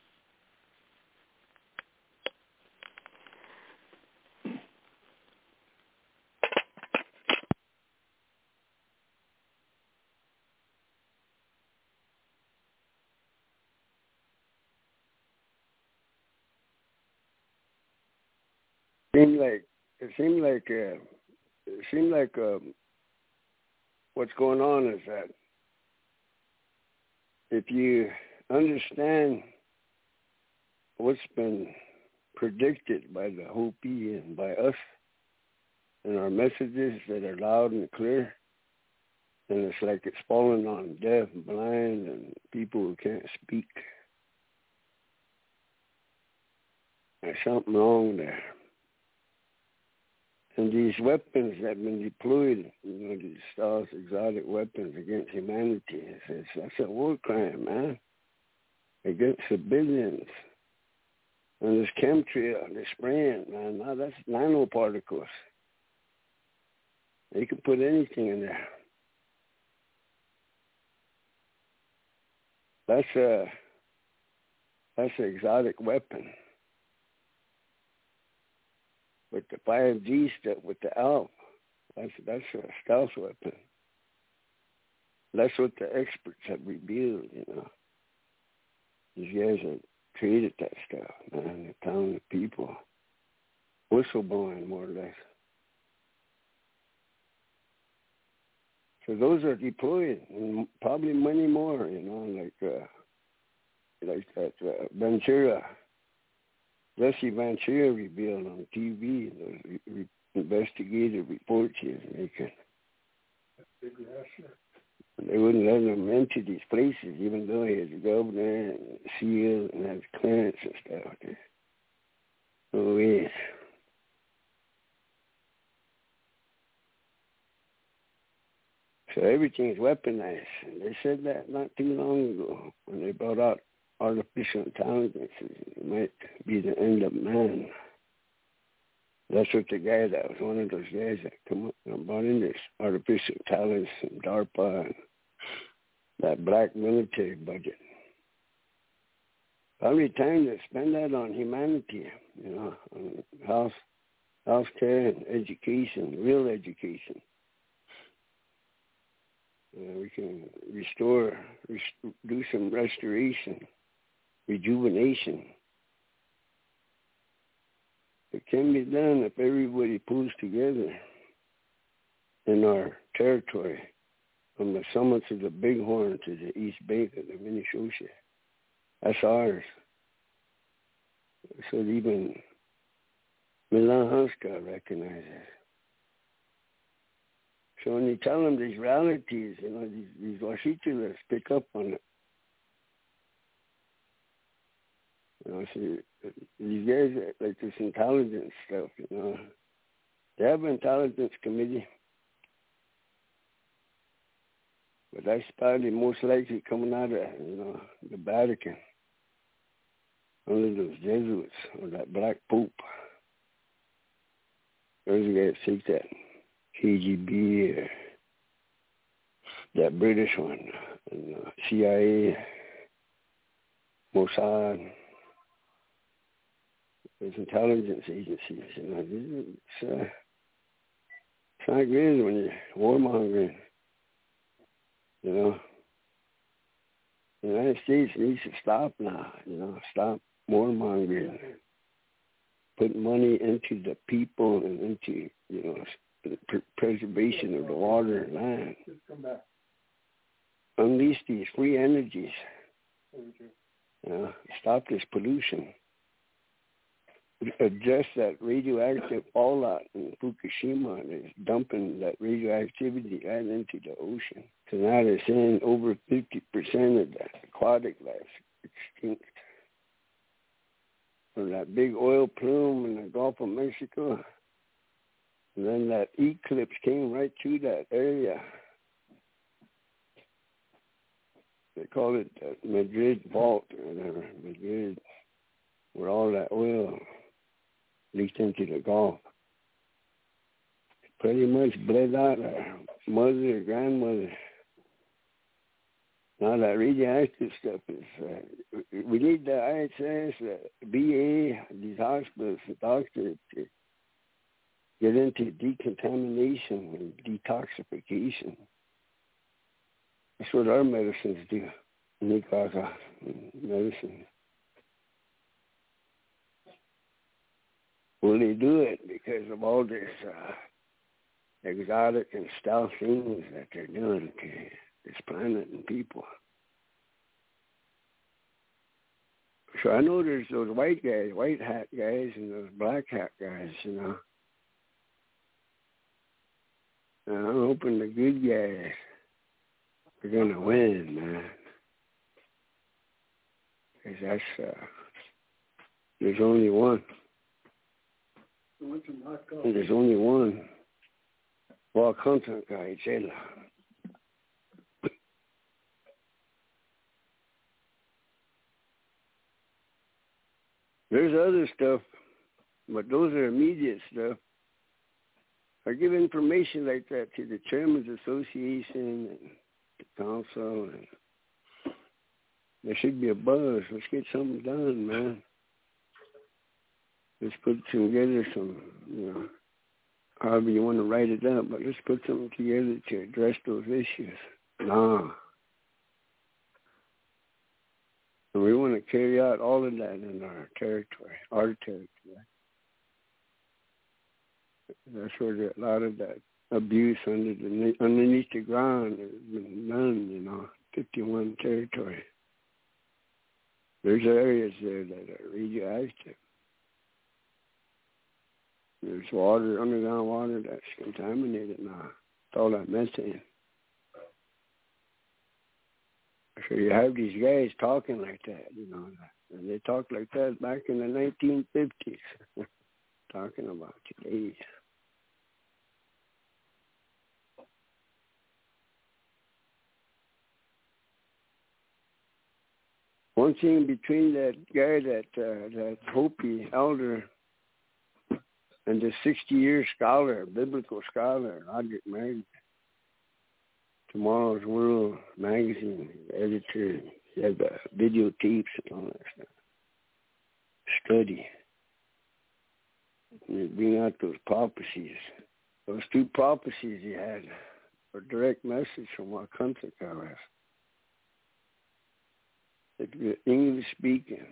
It seemed like what's going on is that if you understand what's been predicted by the Hopi and by us and our messages that are loud and clear, and it's like it's falling on deaf and blind and people who can't speak. There's something wrong there. And these weapons that have been deployed, these Stal's exotic weapons against humanity, that's a war crime, man, against civilians. And this chemtrail, this spraying, man, now that's nanoparticles. They can put anything in there. That's an exotic weapon. With the 5G stuff, with the ALP, that's a stealth weapon. That's what the experts have revealed, These guys have created that stuff, man. They're telling the people, whistleblowing more or less. So those are deployed, and probably many more, like that Ventura. Jesse Ventura revealed on TV, those investigative reports he was making. They wouldn't let him into these places, even though he was a governor and SEAL and has clearance and stuff. Oh, yes. So everything's weaponized. And they said that not too long ago when they brought out artificial intelligence. It might be the end of man. That's what the guy that was one of those guys that come up and brought in this artificial intelligence and DARPA and that black military budget. Probably time to spend that on humanity, on health care and education, real education. We can do some restoration, rejuvenation. It can be done if everybody pulls together in our territory, from the summits of the Bighorn to the East Bank of the Minnesota. That's ours. So even Milan Hanska recognizes. So when you tell them these realities, these Washingtoners pick up on it. See, these guys, like this intelligence stuff, they have an intelligence committee. But that's probably most likely coming out of, the Vatican. One of those Jesuits or that Black Pope. Those guys take that KGB or that British one, and CIA, Mossad, those intelligence agencies. It's not good when you're warmongering. The United States needs to stop now, stop warmongering. Put money into the people and into, the preservation of the water and land. Unleash these free energies. Stop this pollution. address that radioactive fallout in Fukushima, and is dumping that radioactivity right into the ocean. So now they're saying over 50% of the aquatic life extinct. From that big oil plume in the Gulf of Mexico, and then that eclipse came right through that area. They call it the Madrid Fault, or whatever, Madrid, where all that oil leaked into the Gulf. Pretty much bled out our mother or grandmother. Now that radioactive stuff is, we need the IHS, BA, these hospitals, the doctors to get into decontamination and detoxification. That's what our medicines do, Nikaka medicine. Well, they do it because of all this exotic and stealth things that they're doing to this planet and people. So I know there's those white guys, white hat guys, and those black hat guys, you know. And I'm hoping the good guys are going to win, man. Because that's, there's only one. And there's only one. Well, content guy, Jayla. There's other stuff, but those are immediate stuff. I give information like that to the Chairman's Association and the council, and there should be a buzz. Let's get something done, man. Let's put together some, you know, however you want to write it up, but let's put something together to address those issues. Nah. And we want to carry out all of that in our territory, That's where a lot of that abuse underneath the ground has been done, you know, 51 territory. There's areas there that are radioactive. There's water, underground water that's contaminated now. It's all that methane. So you have these guys talking like that, you know, and they talked like that back in the 1950s, talking about today. One thing between that guy, that Hopi elder, and the 60-year scholar, biblical scholar, Roderick Magg, Tomorrow's World magazine editor, he had videotapes and all that stuff. Study. And you bring out those prophecies. Those two prophecies he had were a direct message from what country I was. The English-speaking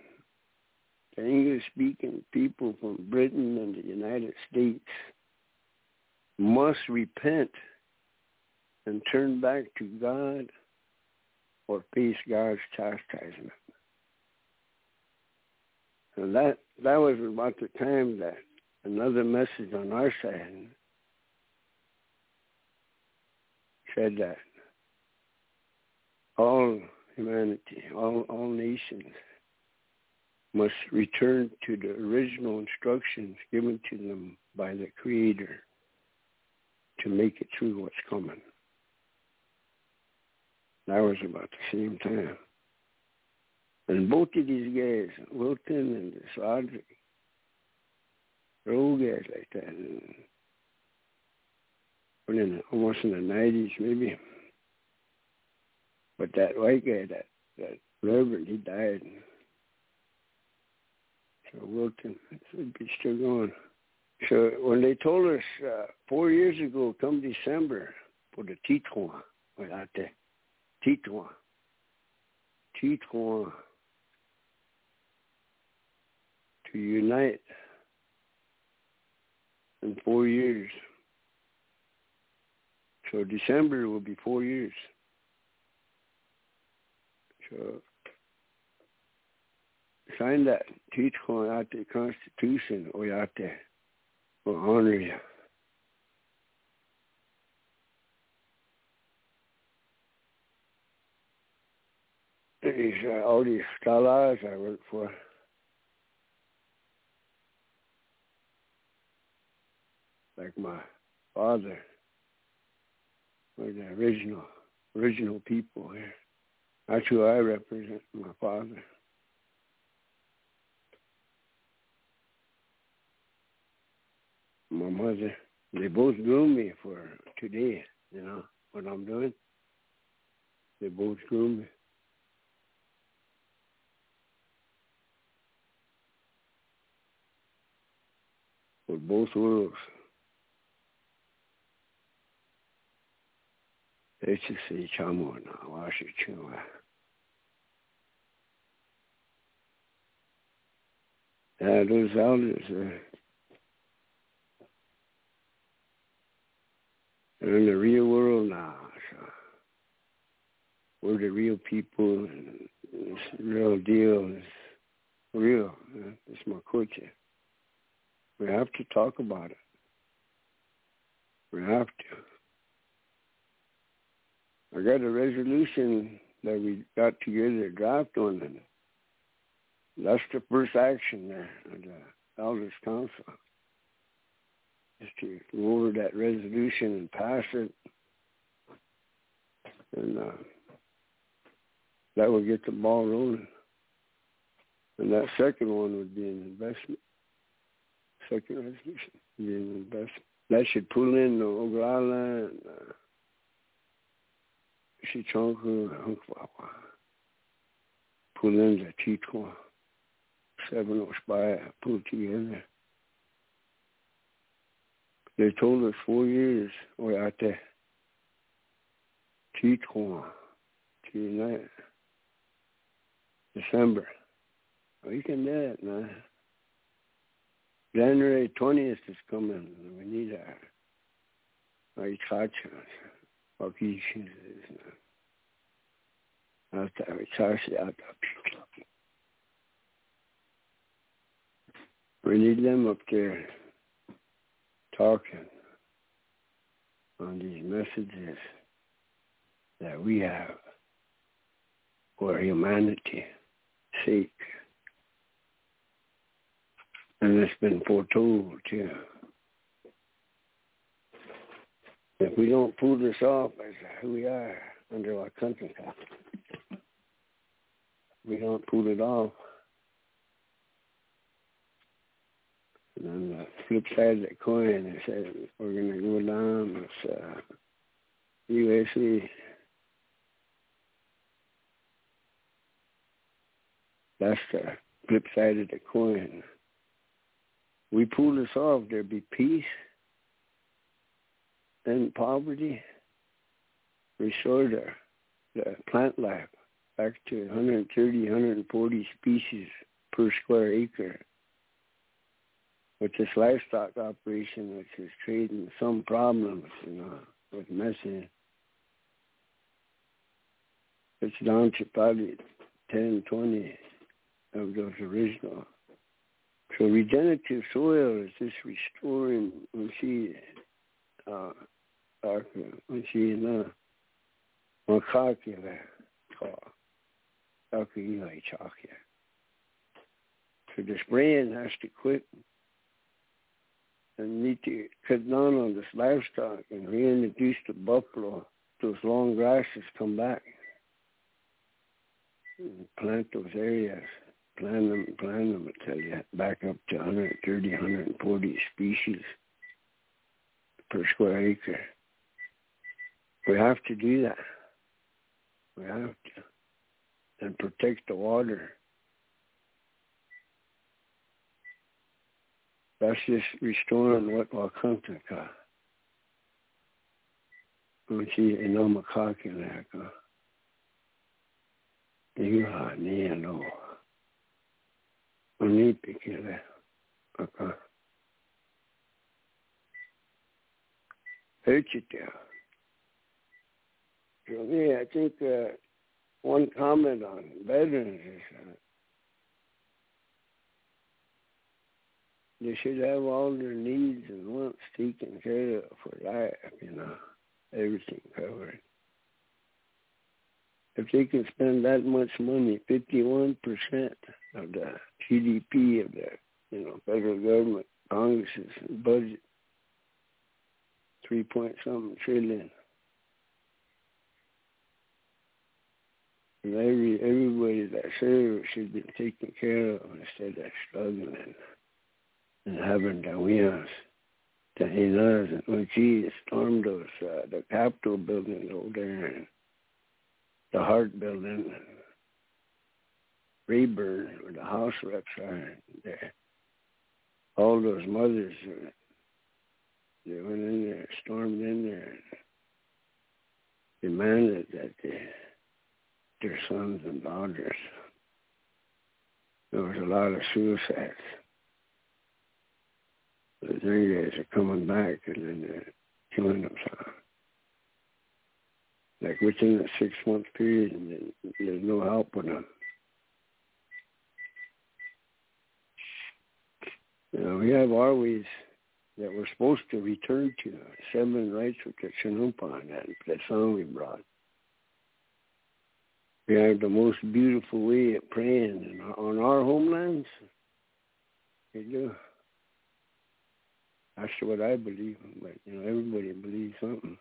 people from Britain and the United States must repent and turn back to God or face God's chastisement. And that was about the time that another message on our side said that all humanity, all nations must return to the original instructions given to them by the Creator to make it through what's coming. That was about the same time. And both of these guys, Wilton and this Roderick, they're old guys like that. And almost in the 90s, maybe. But that white guy, that Reverend, he died. So Wilton should be still going. So when they told us 4 years ago, come December, for the Titouan, to unite in 4 years. So December will be 4 years. So sign that teach out the Constitution, or out there will honor you. All these scholars I work for, like my father, were the original people here. That's who I represent, my father. My mother, they both groomed me for today, you know, what I'm doing. They both groomed me. For both worlds. It's just a chamo now, Washington. Those elders are in the real world now. So we're the real people, and it's the real deal. It's real. It's my culture. We have to talk about it. We have to. I got a resolution that we got together, a draft on it. That's the first action there of the Elders Council, is to go over that resolution and pass it. And that will get the ball rolling. And that second one would be an investment. Second resolution would be an investment. That should pull in the Oglala and Shichonku, Hunkwawa. Pull in the Chichwa. 7 Ospaya, pulled together. They told us 4 years we're out there. Chichwa, to December. We can do it, man. January 20th is coming. We need our chachas. Our kishin is out there. We need them up there talking on these messages that we have for humanity's sake. And it's been foretold, too. If we don't pull this off as who we are under our country, we don't pull it off. And on the flip side of the coin, it says we're going to go down with USA. That's the flip side of the coin. We pull this off, there'll be peace and poverty. Restore the plant life back to 130, 140 species per square acre. With this livestock operation, which is creating some problems, with methane. It's down to probably 10, 20 of those original. So regenerative soil is just restoring, when she so the spraying has to quit and need to cut down on this livestock and reintroduce the buffalo. Those long grasses come back. And plant those areas. Plant them, I tell you, back up to 130, 140 species per square acre. We have to do that. We have to. And protect the water. That's just restoring what Wakantaka. Which is Inomakakilaka. Iha Niano. Unipikile. Okay. Hurchita. So, yeah, I think one comment on veterans is they should have all their needs and wants taken care of for life, everything covered. If they can spend that much money, 51% of the GDP of the, federal government, Congress's budget, 3-point-something trillion. And everybody that serves should be taken care of instead of struggling and having the wheels that he does. And when he stormed the Capitol building over there and the Hart building and Rayburn, where the House reps are, all those mothers, they went in there, stormed in there, and demanded that their sons and daughters. There was a lot of suicides. The young guys are coming back and then they're killing themselves. Like within a 6-month period, and there's no help with them. We have our ways that we're supposed to return to. 7 rights with the Chinoopa, that song we brought. We have the most beautiful way of praying on our homelands. We do. That's what I believe in, but everybody believes something.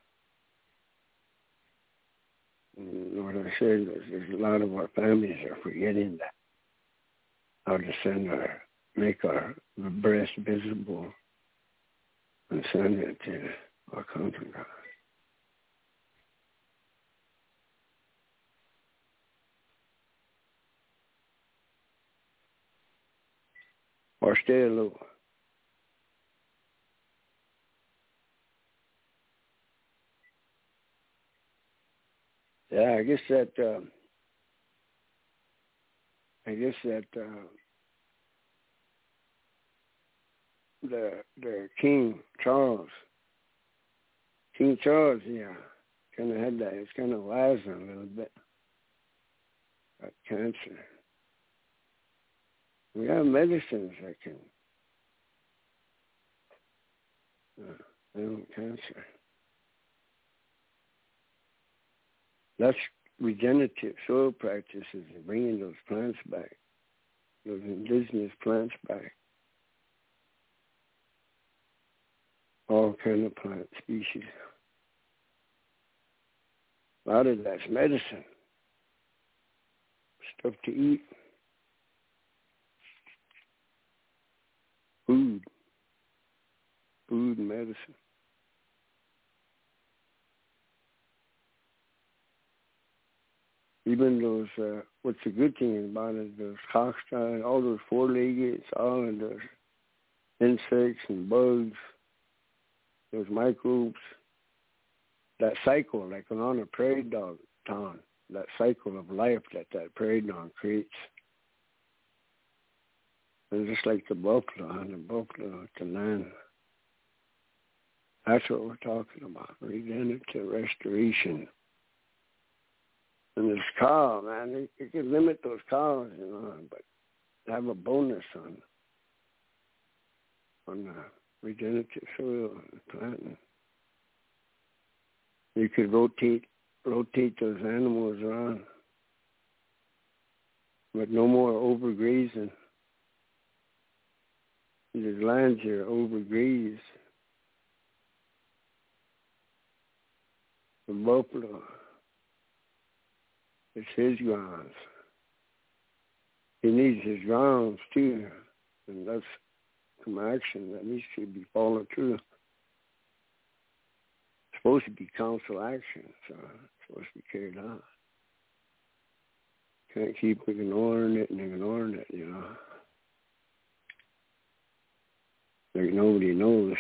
And what I said is there's a lot of our families are forgetting that. How to make our breast visible and send it to our country. Or stay low. Yeah, I guess that the King Charles, yeah, kind of had that. It's kind of wise a little bit. Got cancer. We have medicines that can handle cancer. That's regenerative soil practices and bringing those plants back, those indigenous plants back. All kind of plant species. A lot of that's medicine. Stuff to eat. Food and medicine. Even those, what's the good thing about it, those cockstyle, all those four-leggeds, all of those insects and bugs, those microbes, that cycle, like on a prairie dog town, that cycle of life that prairie dog creates. And just like the buffalo at the land. That's what we're talking about, regenerative restoration. And this cow, man, you can limit those cows, but have a bonus on the regenerative soil planting. You could rotate those animals around, but no more overgrazing. These lands are overgrazed. The buffalo, it's his grounds. He needs his grounds too, and that's some action that needs to be followed through. It's supposed to be council action, so it's supposed to be carried out. Can't keep ignoring it, Like nobody knows.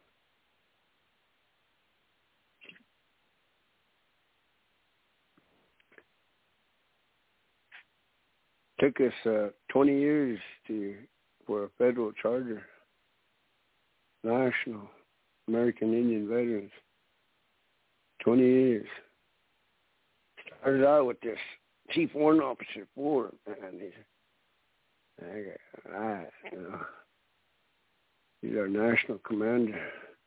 Took us 20 years for a federal charter, national, American Indian veterans. 20 years. Started out with this Chief Warrant Officer 4, and He's our national commander.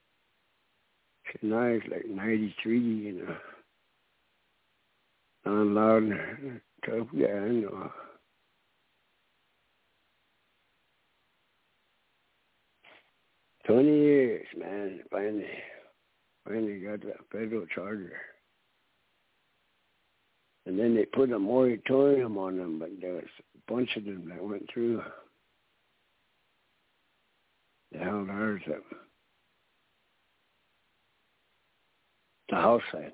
Now he's like 93, you know. Don Loudon, tough guy, I know. $20 man, finally got that federal charter. And then they put a moratorium on them, but there was a bunch of them that went through. They held ours up. The House side.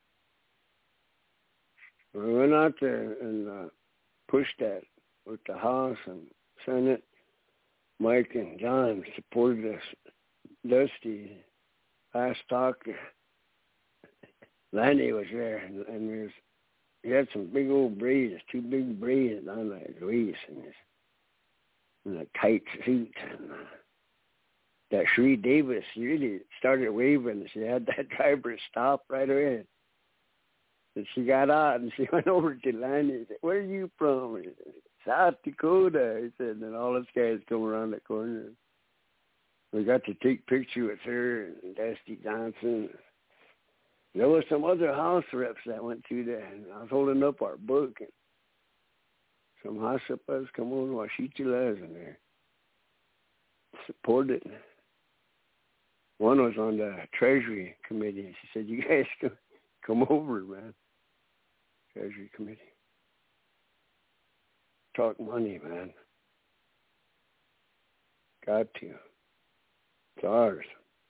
We went out there and pushed that with the House and Senate. Mike and John supported us. Dusty, last talker. Lanny was there, and he had some big old braids, 2 big braids on like Luis, and a tight suit. And that Sheree Davis really started waving. She had that driver stop right away. And she got out and she went over to Lanny and said, "Where are you from?" He said, "South Dakota." He said, and all those guys come around the corner. We got to take picture with her and Dusty Johnson. There was some other House reps that went through there. And I was holding up our book. And some House reps come over while she was in there. Supported. One was on the Treasury Committee. She said, "You guys come over, man." Treasury Committee. Talk money, man. Got to. It's ours.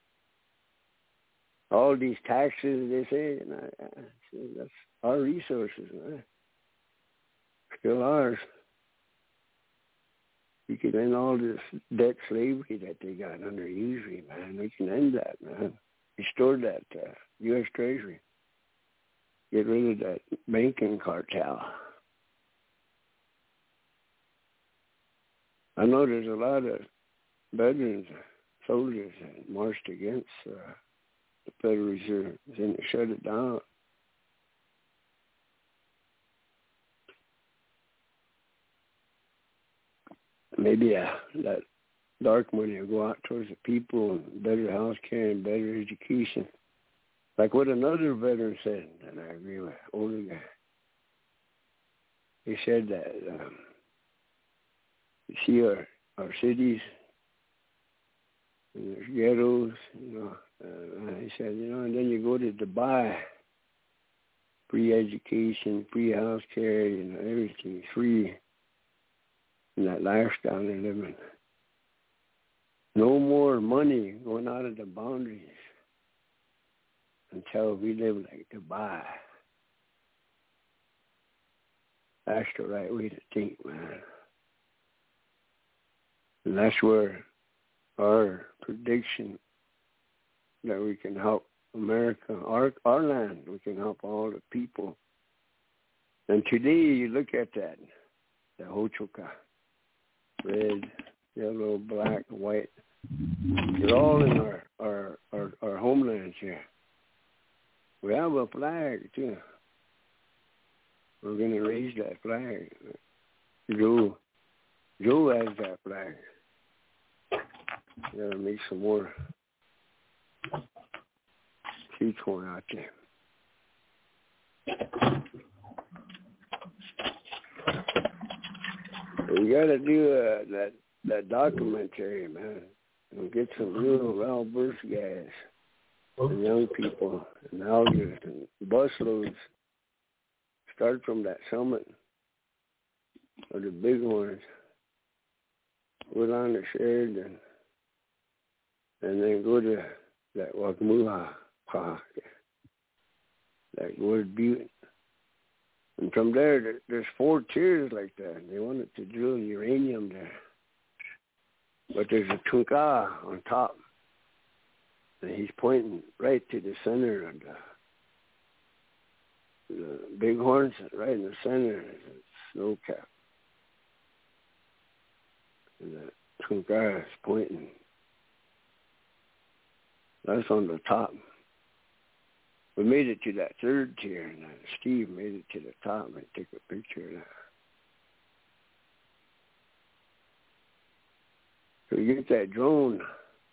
All these taxes, they say, and I say, that's our resources, man. Still ours. We can end all this debt slavery that they got under usury, man. We can end that, man. Restore that U.S. Treasury. Get rid of that banking cartel. I know there's a lot of veterans, soldiers that marched against the Federal Reserve, and they shut it down. Maybe that dark money will go out towards the people and better health care and better education. Like what another veteran said, and I agree with, older guy. He said that you see our cities, and there's ghettos, you know. He said, you know, and then you go to Dubai, free education, free health care, you know, everything free in that lifestyle they're living. No more money going out of the boundaries until we live like Dubai. That's the right way to think, man. And that's where our prediction that we can help America, our land, we can help all the people. And today you look at that, the Hochoka, red, yellow, black, white. They're all in our homelands here. We have a flag too. We're going to raise that flag. Joe has that flag. Gotta make some more seeds going out there. We gotta do that documentary, man, and get some real well-versed guys and young people and elders and busloads. Start from that summit or the Bighorns. Go down to Sheridan and then go to that Wakamuha Park, that Wood Butte. And from there, there's 4 tiers like that. They wanted to drill uranium there. But there's a Tunka on top. And he's pointing right to the center of the Bighorns, right in the center is a snow cap. And the Tunka is pointing. That's on the top. We made it to that 3rd tier, and Steve made it to the top and took a picture of that. So we get that drone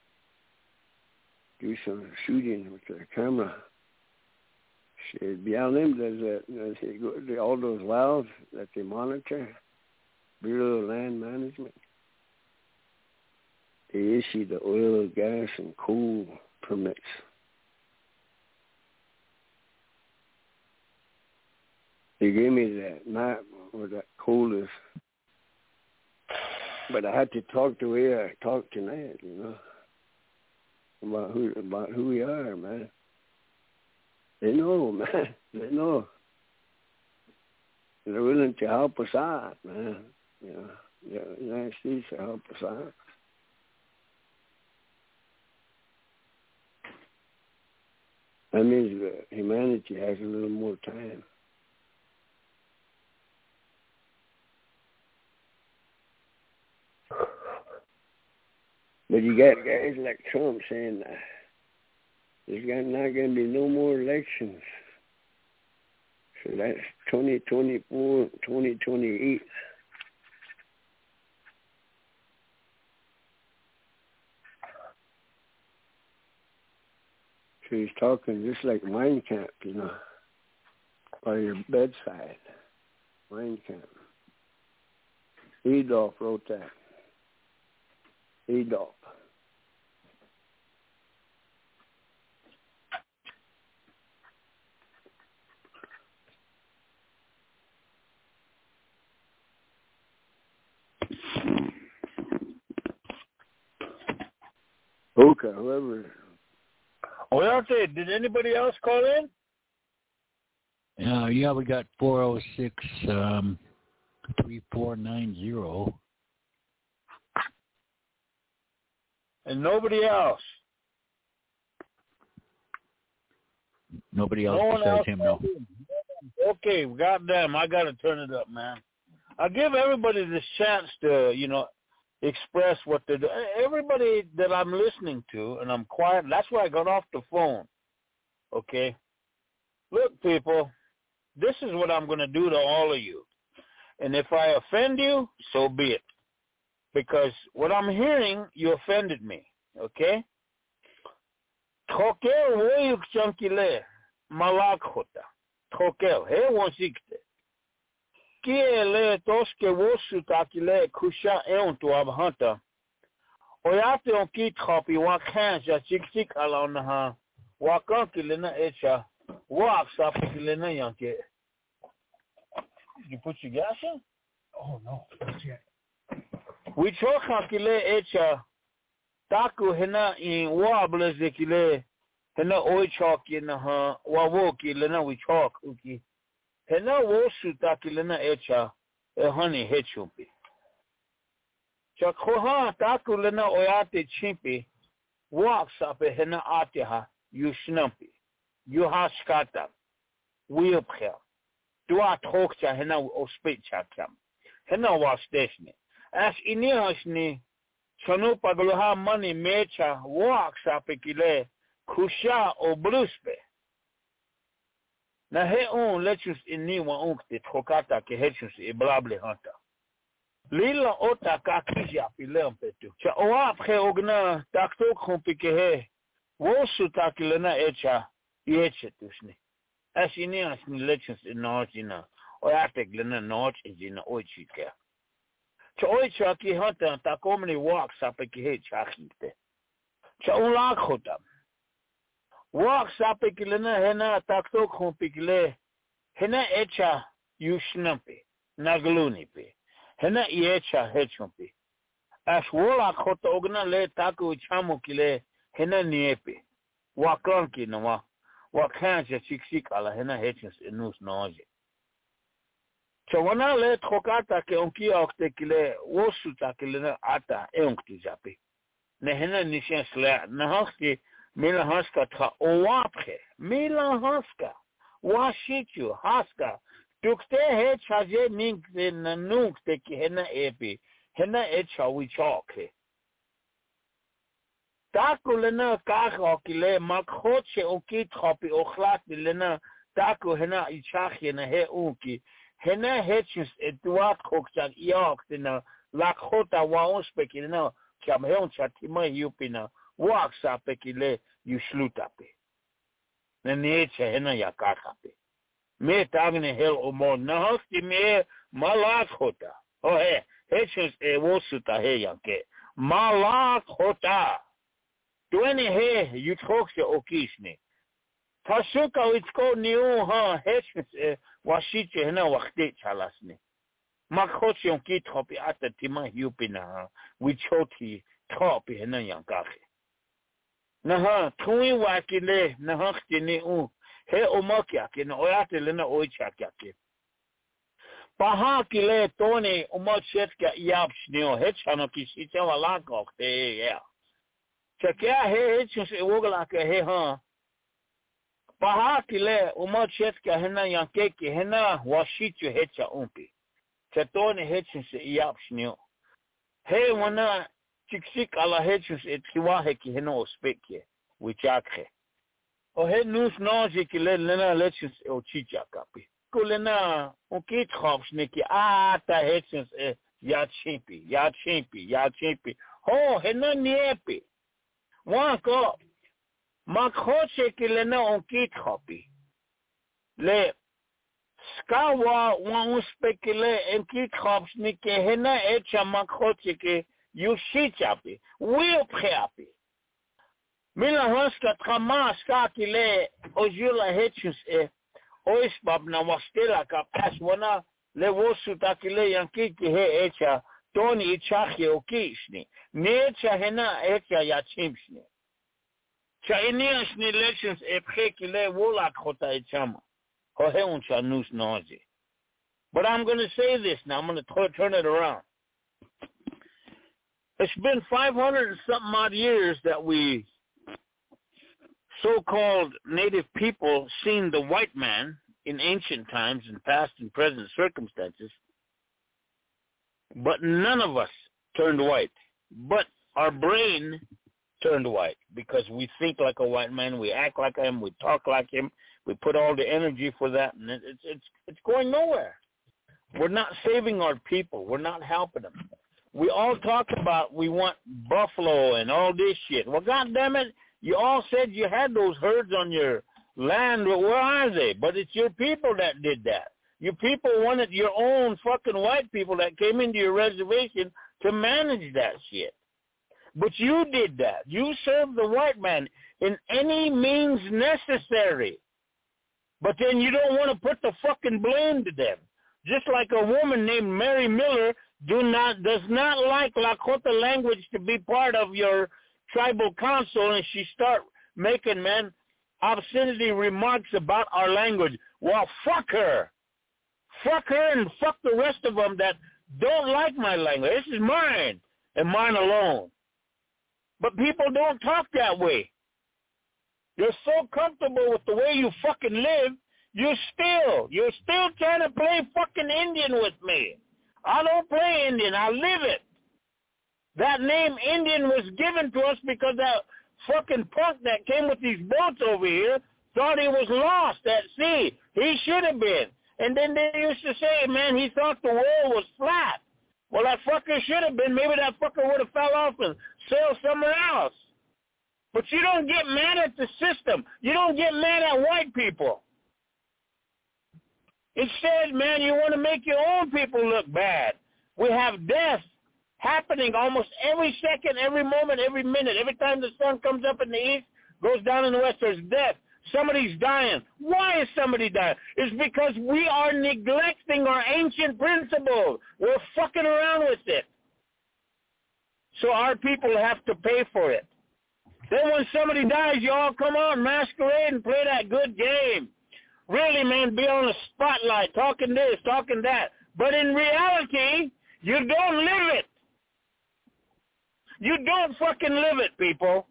do some shooting with their camera. Shit, BLM does that. All those wells that they monitor, Bureau of Land Management, they issue the oil, gas, and coal permits. They gave me that map where that coal is. But I had to talk the way I talk tonight, about who we are, man. They know, man. They know. They're willing to help us out, man. The United States to help us out. That means humanity has a little more time. But you got guys like Trump saying that there's not going to be no more elections. So that's 2024, 2028. So he's talking just like Mein Kampf, by your bedside. Mein Kampf. Adolf wrote that. Adolf. Okay, whoever. Oyate, did anybody else call in? Yeah, we got 406-3490. And nobody else. Nobody else No besides him, no. Okay, goddamn, I got to turn it up, man. I give everybody this chance to, express what they do. Everybody that I'm listening to, and I'm quiet, that's why I got off the phone. Okay? Look, people, this is what I'm going to do to all of you. And if I offend you, so be it. Because what I'm hearing, you offended me. Okay? Trokel woyuk chankile malakhota. Trokel he wosikte. Kiele toske wosu takile kusha eontu abhanta. Oyate on ki tropi wa khanja chiksik alonha. Wa kankilena echa. Wa aksapilena yanke. You put your gas in? Oh no, not yet. We choka kile echa. Taku hena in wable zekile. Hena oi chalk in ha. Wawoki lena we chalk uki. Hena wosu takilena echa. Honey hechumpi. Chakhoha taku lena oyate chimpi. Walks up a hena ateha. You snumpi. You haskata. Wheelpel. Do I talk to hena or speak chakam? Hena was deshni. As inihashni. Chanu pagloha money mecha walks up a kile. Kusha o bruspe. Na he on lechus inni wa unkte trokata ke hechus e blable hunter. Lila ota kakija pilempetu. Cha oap he ogna takto kompike he. Wosu takilena echa yechetusni. As iniasni lechus in norgina. Oatek lena norg in oichika. Cha oicha ki hunter takomni walks up a ke chachite. Cha ulakota. Walks up a kilena hena takto kompikle. Hena echa yushnampi. Naglunipi. Hena echa hechumpi. As wola kota ogna le taku chamukile. Hena niepi. Wakanki nawa. Wakanja chiksik ala hena hechus inus noje. Chawana le trokata ke onki okte kile. Wosuta kilena ata eonkti japi. Ne hena nishen sla. Nahaki. Mila haska tra owapre. Mila haska. Washichu haska. Tukte he chaje mink de nanuk te ki hena epi. Hena echa wichoke. Taku lena kako kile makhoche oki tropi okhlat lena taku hena ichaki na he unki. Hena hechus etuat kokchak iok tina lakhota waonspeki na chamheon chatima yupina. Walks up a kile, you slutape. Nenecha hena yakakape. Me tagne hel omo nahasti me malak hota. Oh he, hechus wosuta he yanke. Malak hota. Duene he, you trokse okishne. Tashuka itko niu ha, hechus washiche hena wakte chalasne. Makhochi yonki tropi ata tima hiupina, wichoti tropi hena yankache. Naha, tui wakile, nahakini he omakiake, na oyate lena oichakiake. Paha kile tone omachetka yapsnio, hechano kisicha walakok, yeah. Chakia he hechus ewogalaka he ha. Paha kile omachetka hena yankeki, hena washichu hecha umpi. Chatone hechus yapsnio. He wana chiksik ala hechus etiwaheki hena ospekie, wichakhe. O he nus noji ki lena lechus ochichakapi. Kulena ukitchops neki ata hechus yachimpi. Ho hena niepi. Wanko makhoche ki lena ukitchopi. Le skawa wan uspekile ukitchops neki hena echa makhoche ki yushichapi. Wilpreapi. Mila hanska trama skakile ojula hechus oisbab na wastela kapas wana le wosutakile yankiki he echa toni ichachie okishni necha hena echa yachimshni cha iniashni lechens eprekile wolak hota echama hohe uncha nus nozi. But I'm going to say this now. I'm going to turn it around. It's been 500 and something odd years that we so-called native people seen the white man in ancient times and past and present circumstances, but none of us turned white. But our brain turned white because we think like a white man, we act like him, we talk like him, we put all the energy for that, and it's going nowhere. We're not saving our people. We're not helping them. We all talk about we want buffalo and all this shit. Well, goddamn it, you all said you had those herds on your land. Well, where are they? But it's your people that did that. You people wanted your own fucking white people that came into your reservation to manage that shit. But you did that. You served the white man in any means necessary. But then you don't want to put the fucking blame to them. Just like a woman named Mary Miller does not like Lakota language to be part of your tribal council, and she start making, obscenity remarks about our language. Well, fuck her. Fuck her and fuck the rest of them that don't like my language. This is mine and mine alone. But people don't talk that way. You're so comfortable with the way you fucking live, you're still trying to play fucking Indian with me. I don't play Indian. I live it. That name Indian was given to us because that fucking punk that came with these boats over here thought he was lost at sea. He should have been. And then they used to say, he thought the world was flat. Well, that fucker should have been. Maybe that fucker would have fell off and sailed somewhere else. But you don't get mad at the system. You don't get mad at white people. Instead, you want to make your own people look bad. We have death happening almost every second, every moment, every minute. Every time the sun comes up in the east, goes down in the west, there's death. Somebody's dying. Why is somebody dying? It's because we are neglecting our ancient principles. We're fucking around with it. So our people have to pay for it. Then when somebody dies, you all come on, masquerade and play that good game. Really, be on the spotlight, talking this, talking that. But in reality, you don't live it. You don't fucking live it, people.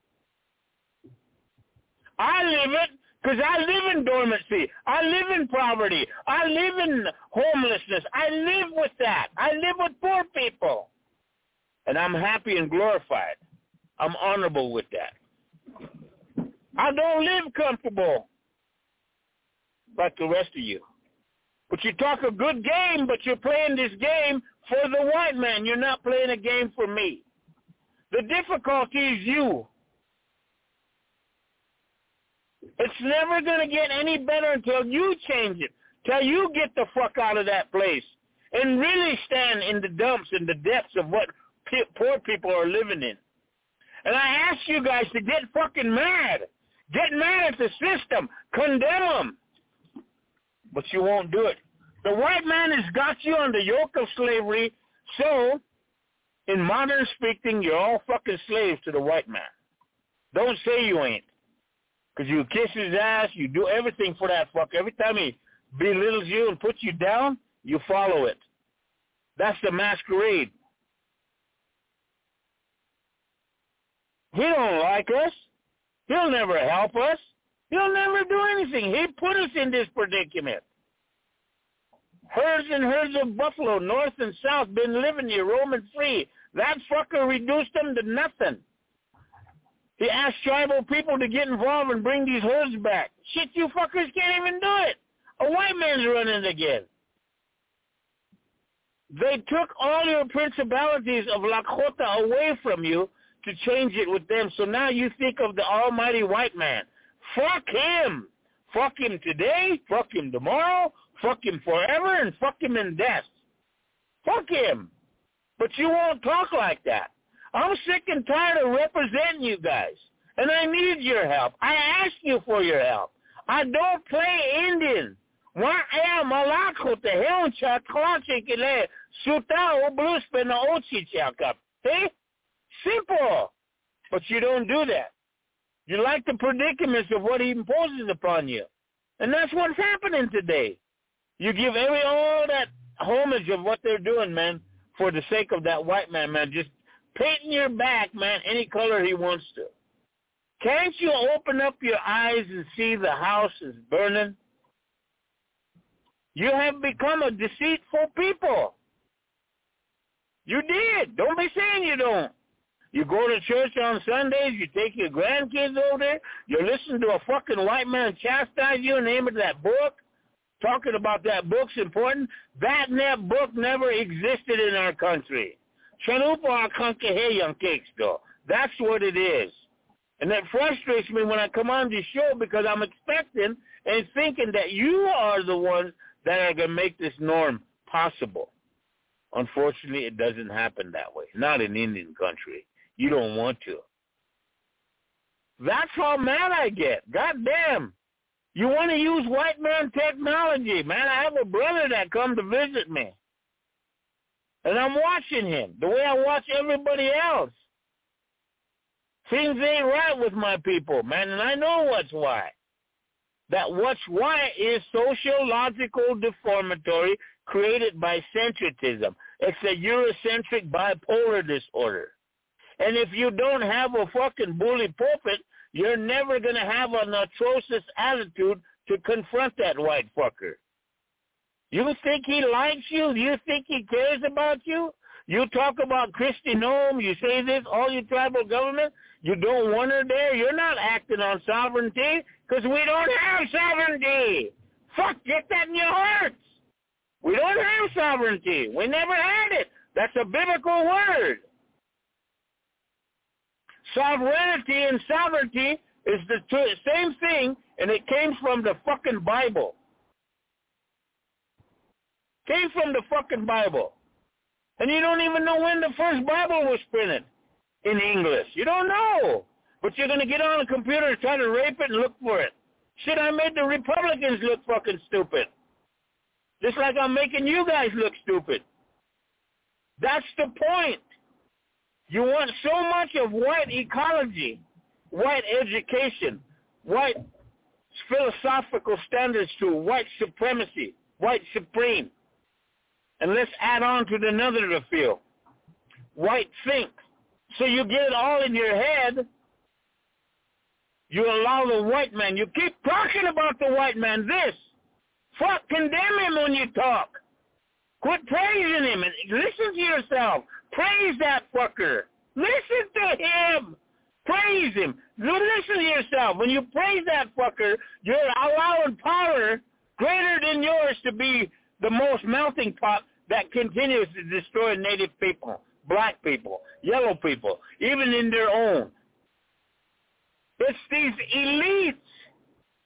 I live it because I live in dormancy. I live in poverty. I live in homelessness. I live with that. I live with poor people. And I'm happy and glorified. I'm honorable with that. I don't live comfortable like the rest of you. But you talk a good game, but you're playing this game for the white man. You're not playing a game for me. The difficulty is you. It's never going to get any better until you change it, till you get the fuck out of that place and really stand in the dumps and the depths of what poor people are living in. And I ask you guys to get fucking mad. Get mad at the system. Condemn them. But you won't do it. The white man has got you on the yoke of slavery, so in modern speaking, you're all fucking slaves to the white man. Don't say you ain't. Because you kiss his ass, you do everything for that fuck. Every time he belittles you and puts you down, you follow it. That's the masquerade. He don't like us. He'll never help us. He'll never do anything. He put us in this predicament. Herds and herds of buffalo, north and south, been living here, roaming free. That fucker reduced them to nothing. He asked tribal people to get involved and bring these herds back. Shit, you fuckers can't even do it. A white man's running again. They took all your principalities of Lakota away from you to change it with them. So now you think of the almighty white man. Fuck him. Fuck him today. Fuck him tomorrow. Fuck him forever. And fuck him in death. Fuck him. But you won't talk like that. I'm sick and tired of representing you guys. And I need your help. I ask you for your help. I don't play Indian. Simple. But you don't do that. You like the predicaments of what he imposes upon you. And that's what's happening today. You give all that homage of what they're doing, man, for the sake of that white man, man. Just painting your back, man, any color he wants to. Can't you open up your eyes and see the house is burning? You have become a deceitful people. You did. Don't be saying you don't. You go to church on Sundays, you take your grandkids over there, you listen to a fucking white man chastise you in the name of that book, talking about that book's important. That book never existed in our country. That's what it is. And that frustrates me when I come on this show because I'm expecting and thinking that you are the ones that are going to make this norm possible. Unfortunately, it doesn't happen that way. Not in Indian country. You don't want to. That's how mad I get. God damn. You want to use white man technology. Man, I have a brother that come to visit me. And I'm watching him the way I watch everybody else. Things ain't right with my people, man, and I know what's why. That what's why is sociological deformatory created by centricism. It's a Eurocentric bipolar disorder. And if you don't have a fucking bully pulpit, you're never going to have an atrocious attitude to confront that white fucker. You think he likes you? You think he cares about you? You talk about Kristi Noem, you say this, all your tribal government, you don't want her there. You're not acting on sovereignty because we don't have sovereignty. Fuck, get that in your hearts. We don't have sovereignty. We never had it. That's a biblical word. Sovereignty and sovereignty is the same thing, and it came from the fucking Bible. Came from the fucking Bible. And you don't even know when the first Bible was printed in English. You don't know. But you're going to get on a computer and try to rape it and look for it. Shit, I made the Republicans look fucking stupid. Just like I'm making you guys look stupid. That's the point. You want so much of white ecology, white education, white philosophical standards to white supremacy, white supreme. And let's add on to another field, white think. So you get it all in your head. You allow the white man. You keep talking about the white man. This. Fuck, condemn him when you talk. Quit praising him and listen to yourself. Praise that fucker. Listen to him. Praise him. Listen to yourself. When you praise that fucker, you're allowing power greater than yours to be the most melting pot that continues to destroy native people, black people, yellow people, even in their own. It's these elites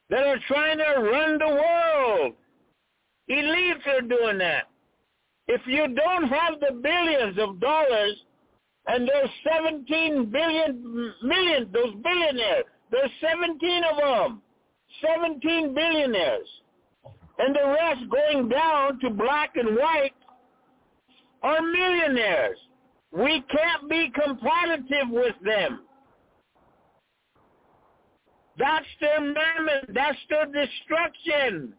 that are trying to run the world. Elites are doing that. If you don't have the billions of dollars and there's 17 million, those billionaires, there's 17 of them, 17 billionaires, and the rest going down to black and white are millionaires. We can't be competitive with them. That's their mammoth. That's their destruction.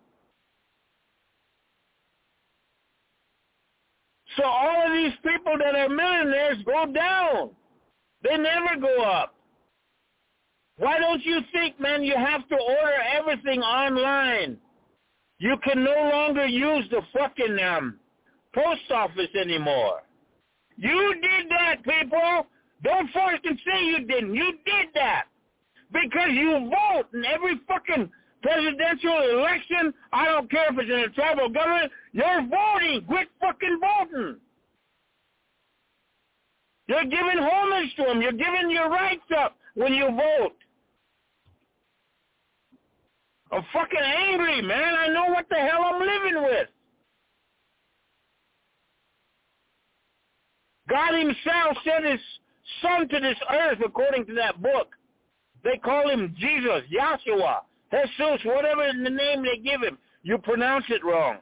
So all of these people that are millionaires go down. They never go up. Why don't you think, man, you have to order everything online? You can no longer use the fucking post office anymore. You did that, people. Don't fucking say you didn't. You did that. Because you vote in every fucking presidential election. I don't care if it's in a tribal government. You're voting. Quit fucking voting. You're giving homage to them. You're giving your rights up when you vote. I'm fucking angry, man. I know what the hell I'm living with. God himself sent his son to this earth according to that book. They call him Jesus, Yahshua, Jesus, whatever the name they give him. You pronounce it wrong.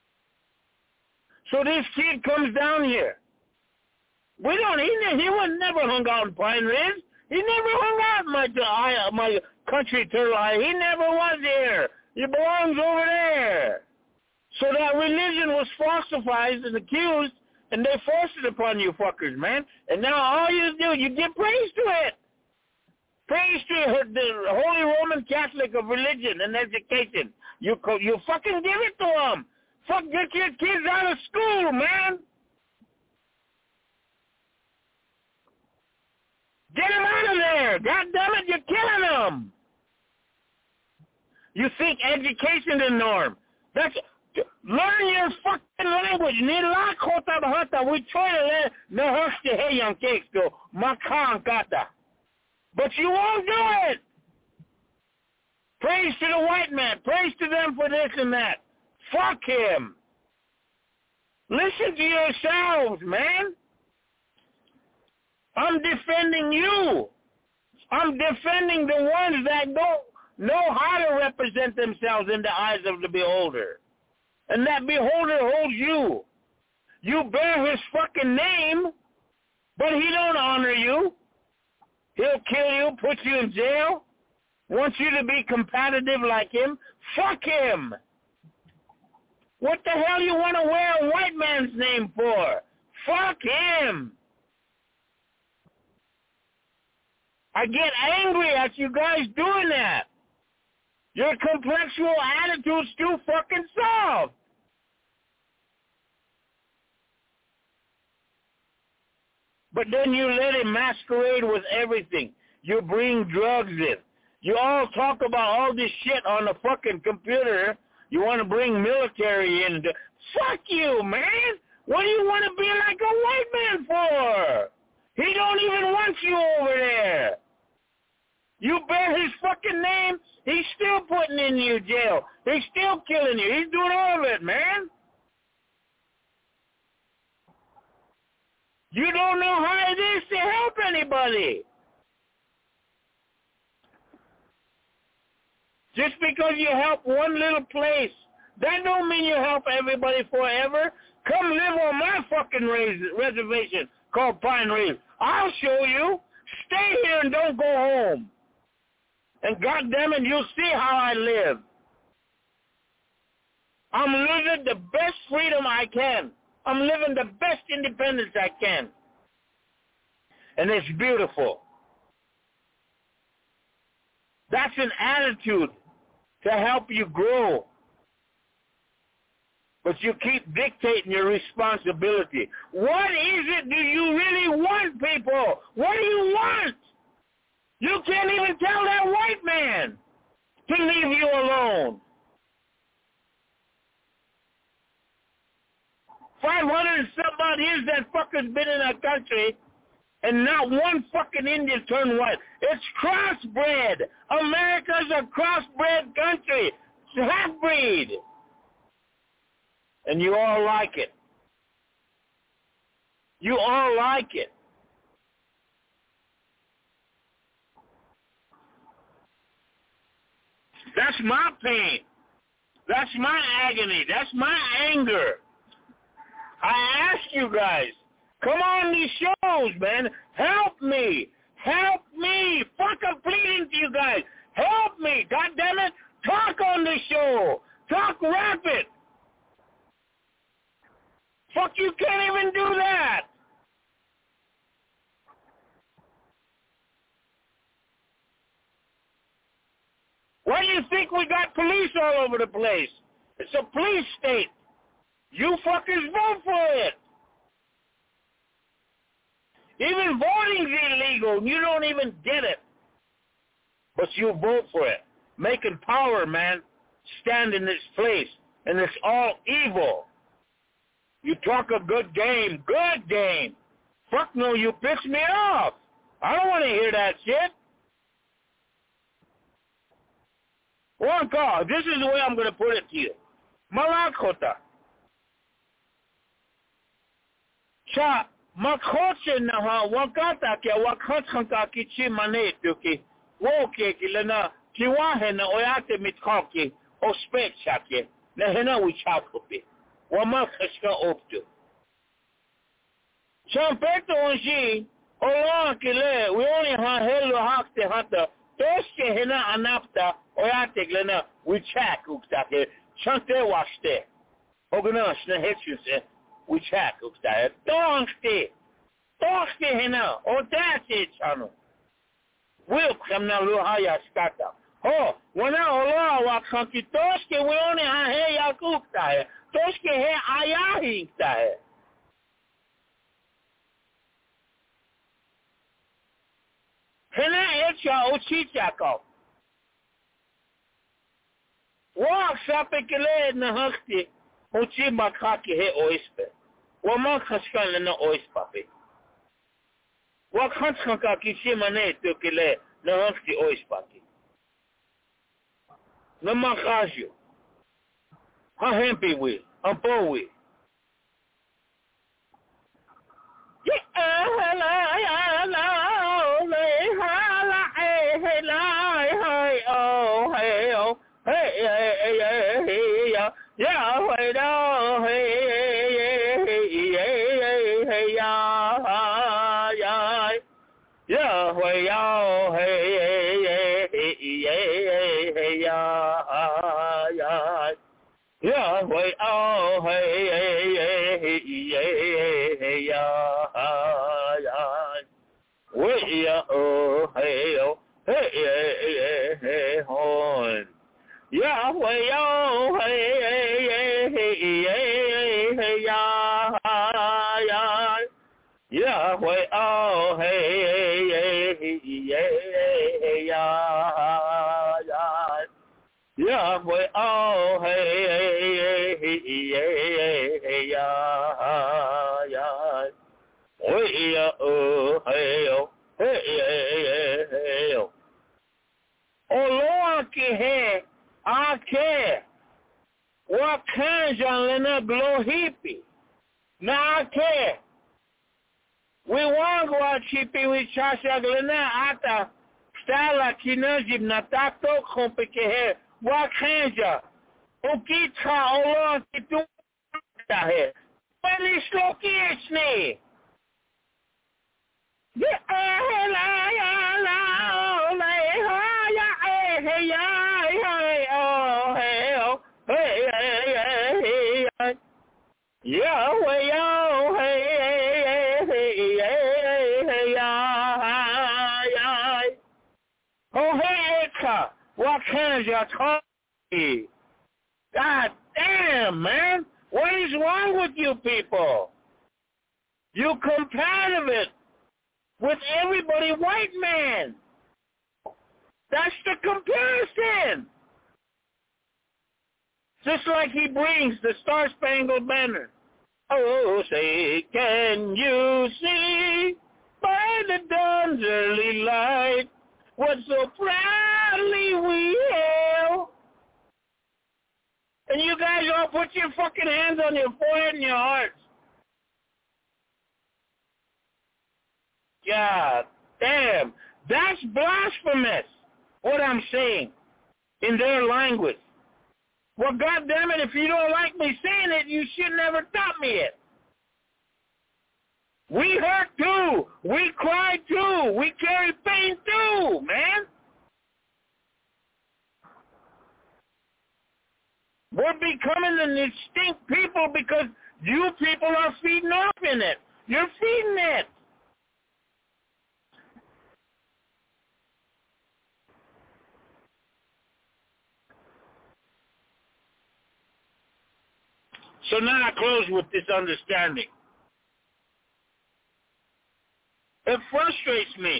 So this kid comes down here. He was never hung out in Pine Ridge. He never hung out in my country turtle eye. He never was there. He belongs over there. So that religion was falsified and accused, and they forced it upon you fuckers, man. And now all you do, you give praise to it. Praise to the Holy Roman Catholic of religion and education. You fucking give it to them. Fuck, get your kids out of school, man. Get them out of there. God damn it, you're killing them. You think education is the norm. Learn your fucking language. We try to learn the young cakes to makankata. But you won't do it. Praise to the white man. Praise to them for this and that. Fuck him. Listen to yourselves, man. I'm defending you. I'm defending the ones that don't know how to represent themselves in the eyes of the beholder. And that beholder holds you. You bear his fucking name, but he don't honor you. He'll kill you, put you in jail, wants you to be competitive like him. Fuck him. What the hell you want to wear a white man's name for? Fuck him. I get angry at you guys doing that. Your complexual attitude's too fucking soft. But then you let it masquerade with everything. You bring drugs in. You all talk about all this shit on the fucking computer. You want to bring military in. Fuck you, man. What do you want to be like a white man for? He don't even want you over there. You bear his fucking name, he's still putting in you jail. He's still killing you. He's doing all of it, man. You don't know how it is to help anybody. Just because you help one little place, that don't mean you help everybody forever. Come live on my fucking reservation called Pine Ridge. I'll show you. Stay here and don't go home. And goddammit, you'll see how I live. I'm living the best freedom I can. I'm living the best independence I can. And it's beautiful. That's an attitude to help you grow. But you keep dictating your responsibility. What is it do you really want, people? What do you want? You can't even tell that white man to leave you alone. 500 and some odd years that fucker's been in our country, And not one fucking Indian turned white. It's crossbred. America's a crossbred country. It's half-breed. And you all like it. You all like it. That's my pain. That's my agony. That's my anger. I ask you guys, come on these shows, man. Help me. Help me. Fuck, I'm pleading to you guys. Help me. God damn it. Talk on this show. Talk rapid. Fuck, you can't even do that. Why do you think we got police all over the place? It's a police state. You fuckers vote for it. Even voting's illegal. You don't even get it. But you vote for it. Making power, man, stand in this place. And it's all evil. You talk a good game. Good game. Fuck no, you piss me off. I don't want to hear that shit. One call. This is the way I'm going to put it to you. Malakota. Cha makhoche na ha wakata ke wakhathanka ki chi mane tuki. Woke ki lena ki wahe na oyate mitkhaki o specha ke. Na hena wi chakopi. Wa ma khashka optu. Champeto onji olon ki le we only ha helo hakte hata. Toske hena anapta oyate glena we chak uktate. Chante washte. Ogna shna hetjuse. We check, ukstaje. Tošti hena, odati čanu. Wilkam na luhaja skata. Ho, wana oloa wakanki tošti wione ha he jak ukstaje. Tošti he ayahi ukstaje. Hena echa uchichako. Wak sapekele na hakti. Uchi makaki he oispe. Wama khashkan na oispape. Wa khashkan ki shimane to kile na hakti oispaki. Na makaju. Ha hempi we, ampo we. Yeah, wait, oh, hey, yeah, wait, oh, hey, yeah, wait, oh, hey, hon. Yahweh, oh, hey, Yahweh, oh, hey, Yahweh, oh, hey, oh, Lord, hey, Ake, wakanja lena blow hippie. Na ake, we wangu wa chipi we chasha lena ata stala kinajib na takto kompike he wakanja. Ukitra olon kitu ta he. Peli sloki echne. Yahweh, oh, hey, what can you talk to? God damn, man. What is wrong with you people? You compatible with everybody white man. That's the comparison. Just like he brings the Star-Spangled Banner. Oh, say, can you see by the dawn's early light, what so proudly we hail. And you guys all put your fucking hands on your forehead and your hearts. God damn. That's blasphemous, what I'm saying, in their language. Well, God damn it, if you don't like me saying it, you should never taught me it. We hurt too. We cry too. We carry pain too, man. We're becoming an extinct people because you people are feeding off in it. You're feeding it. So now I close with this understanding. It frustrates me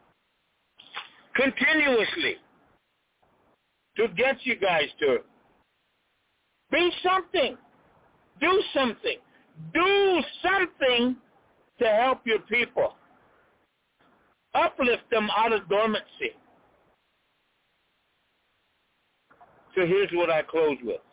continuously to get you guys to be something. Do something. Do something to help your people. Uplift them out of dormancy. So here's what I close with.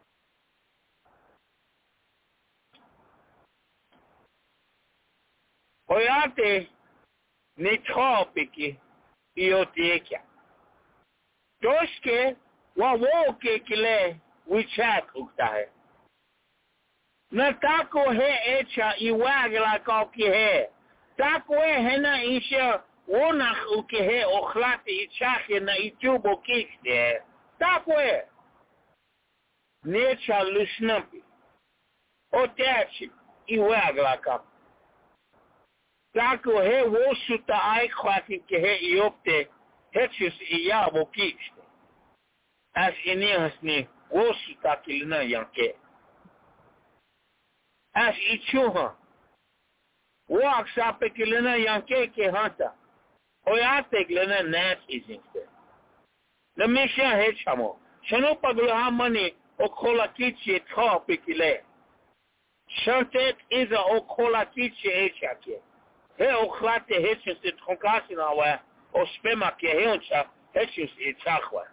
Oyate ni tropiki iotieka. Doske wa woke kile wichat uktahe. Na tako he echa iwagla koki he. Tako hena isha wonach ukehe ochlati ichache na itubo kikde. Tako necha lusnampi. Otachi iwagla kap. Tako he wosuta aikwati kehe iopte hechus iyabo kikde. As inias ni wosuta kilina yanke. As ichuha. Walks up a kilina yanke ke hanta. Oyate kilina nat izinte. The mission hechamo. Shanopa gluhamani okolakichi tropikile. Shantet is a okolakichi hechake. He ochlate hechus it tronkasina wa ospema ke heoncha hechus ichakwa.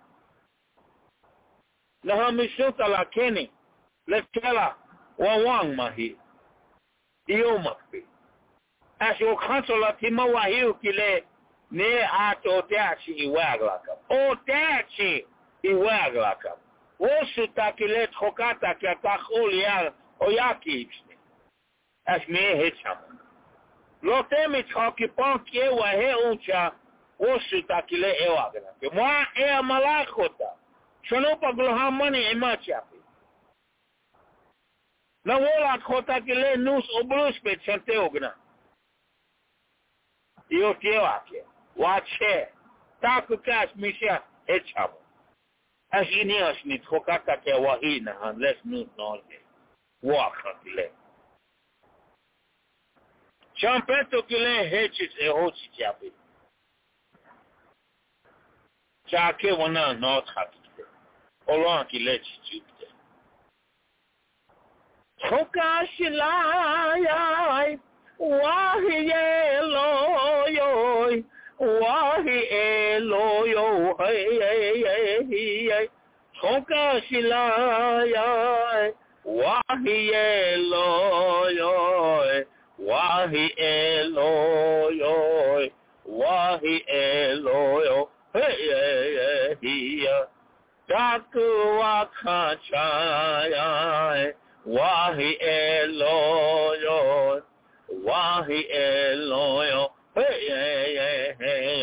Nahamishunta la keni. Letela wawang mahi. Iomakpi. As your consular timawahiu kile ne ato tachi iwaglaka. O tachi iwaglaka. Wosuta kile trokata kiatak oliar oyaki ipsne. As me hecham. Lotemi trokipon kiewa he uncha wosuta kile ewaglaka. Mwa ea malakota. Shanopa gluhamani emachapi. Na wola kota kile nus obruspe chante ogna. Io tiewake. Wache. Taku kash misha echamo. As inias ni trokata ke wahina unless nus nolge. Waka kile. Champeto kile hechis e hochi chapi. Chake wana not hakite. Olan kile chichukte. Tokashilayai, wahi eloyoy, wahi eloyo, hey, hey, hey, hey. Tokashilayai, wahi eloyoy, wahi eloyoy, wahi eloyo, hey, hey, hey, hey. Daku wakachayai. Wahi eloyo, wahi eloyo, hey, hey, hey, hey,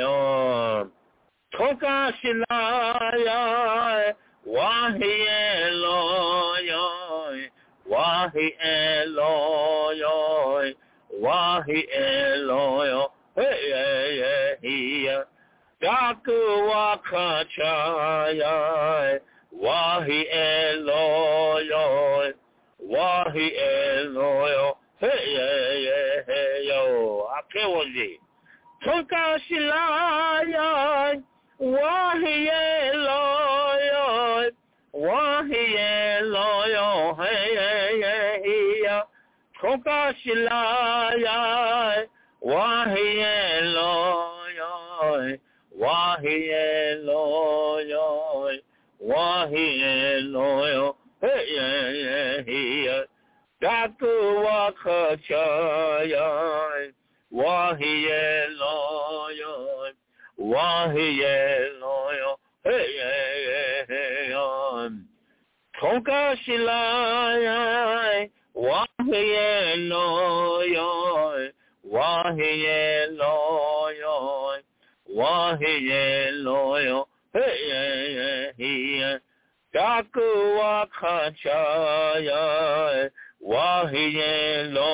Toka shilaya, wahi eloyo, wahi eloyo, wahi eloyo, hey, hey, hey, hey. Daku wakachaya, wahi eloyo. Wahi eloyo, hey, hey, hey, hey, yo. Akewoji. Toka shilaya, wahi eloyo, wahi eloyo, hey, hey, hey, hey. Toka shilaya, Wahielo, Wahielo, Wahielo, hey, Daku Wakachaya, Wahielo, Wahielo, hey, Tonka Shilai, Wahielo, Wahielo, Wahielo, hey, Daku Wakachaya, Wahielo,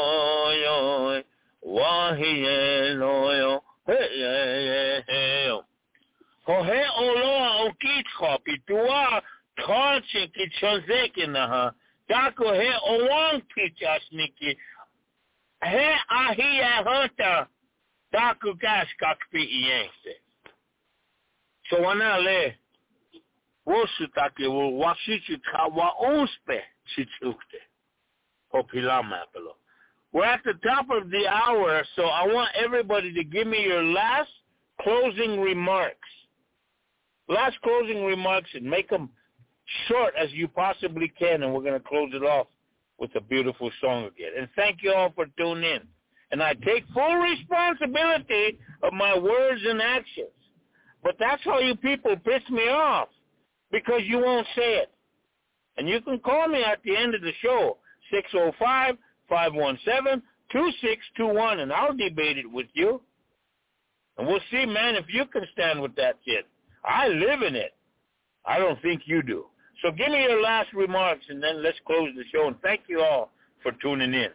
Wahielo, hey, Hohe Oloa Okitcho, Pitua, Conche Kichonzekinaha, Daku He Owang Pichasniki, He Ahia Hunter, Daku Gas Kakpi Yangse. So Wanale. Wosutake will washichi kawa onspe chichukte. Hopilamapelo. We're at the top of the hour, so I want everybody to give me your last closing remarks. Last closing remarks, and make them short as you possibly can, and we're going to close it off with a beautiful song again. And thank you all for tuning in. And I take full responsibility of my words and actions. But that's how you people piss me off. Because you won't say it. And you can call me at the end of the show, 605-517-2621, and I'll debate it with you. And we'll see, man, if you can stand with that shit. I live in it. I don't think you do. So give me your last remarks, and then let's close the show. And thank you all for tuning in.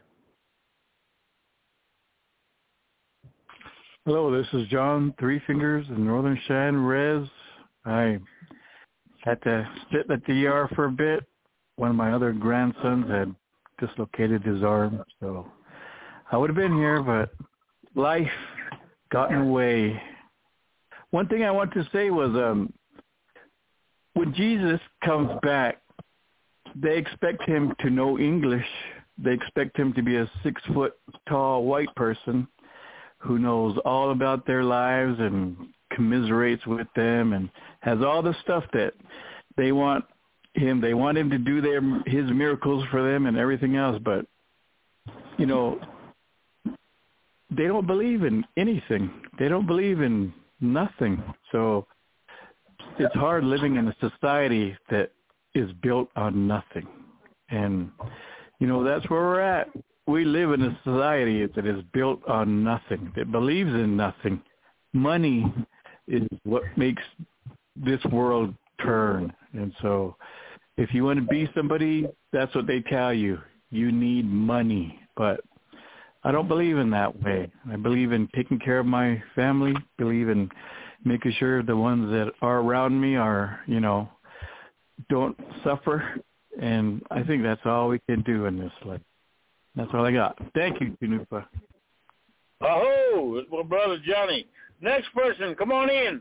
Hello, this is John Three Fingers in Northern Cheyenne Res. I had to sit at the ER for a bit. One of my other grandsons had dislocated his arm, so I would have been here, but life got in the way. One thing I want to say was when Jesus comes back, they expect him to know English. They expect him to be a 6-foot-tall white person who knows all about their lives and commiserates with them and has all the stuff that they want him. They want him to do his miracles for them and everything else, but you know, they don't believe in anything. They don't believe in nothing. So it's hard living in a society that is built on nothing. And you know, that's where we're at. We live in a society that is built on nothing, that believes in nothing. Money is what makes this world turn. And so if you want to be somebody, that's what they tell you. You need money. But I don't believe in that way. I believe in taking care of my family, believe in making sure the ones that are around me are, you know, don't suffer. And I think that's all we can do in this life. That's all I got. Thank you, Kunupa. Oh, it's my brother Johnny. Next person, come on in.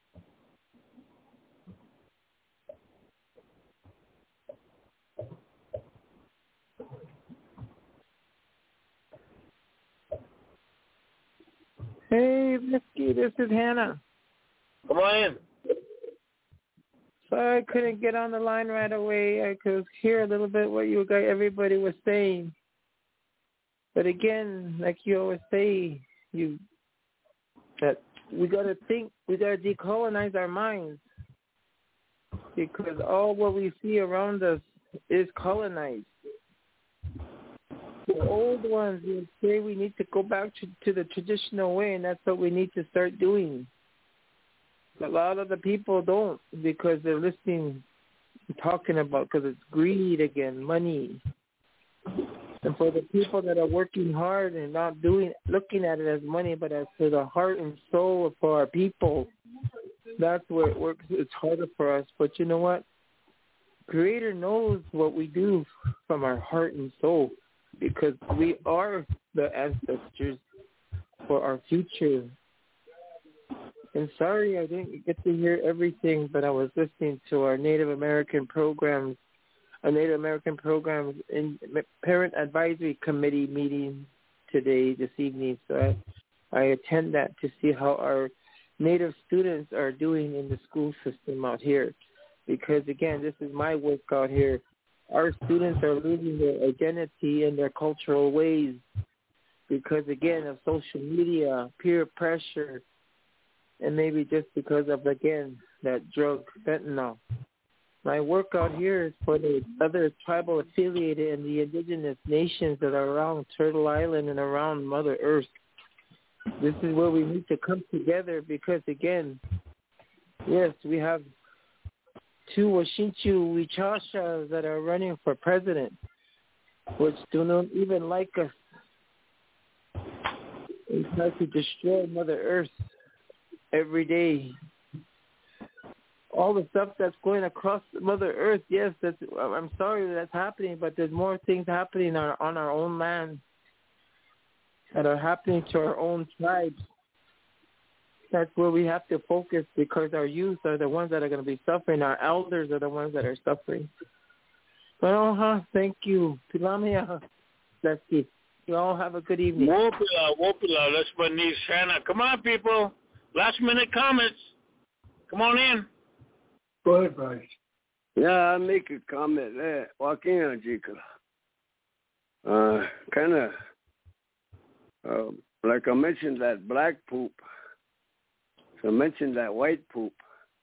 Hey, Miski, this is Hannah. Come on in. Sorry I couldn't get on the line right away. I could hear a little bit what everybody was saying. But again, like you always say, that we got to think, we got to decolonize our minds, because all what we see around us is colonized. The old ones will say we need to go back to the traditional way, and that's what we need to start doing. A lot of the people don't, because they're listening, talking about, because it's greed again, money. And for the people that are working hard and not looking at it as money, but as for the heart and soul for our people, that's where it works. It's harder for us. But you know what? Creator knows what we do from our heart and soul, because we are the ancestors for our future. And sorry I didn't get to hear everything, but I was listening to our Native American programs in Parent Advisory Committee meeting this evening. So I attend that to see how our Native students are doing in the school system out here. Because, again, this is my work out here. Our students are losing their identity and their cultural ways because, again, of social media, peer pressure, and maybe just because of, again, that drug, fentanyl. My work out here is for the other tribal affiliated and the indigenous nations that are around Turtle Island and around Mother Earth. This is where we need to come together because, again, yes, we have 2 Washinchu Wichashas that are running for president, which do not even like us and try to destroy Mother Earth every day. All the stuff that's going across Mother Earth, yes, I'm sorry that's happening, but there's more things happening on our own land that are happening to our own tribes. That's where we have to focus because our youth are the ones that are going to be suffering. Our elders are the ones that are suffering. Well, thank you. Pilamia. Let's see. You all have a good evening. Wopila. Let's beneath Shanna. Come on, people. Last minute comments. Come on in. Go ahead, Bryce. Yeah, I'll make a comment there. Joaquin Ajikala. Kind of, like I mentioned that black poop. So I mentioned that white poop.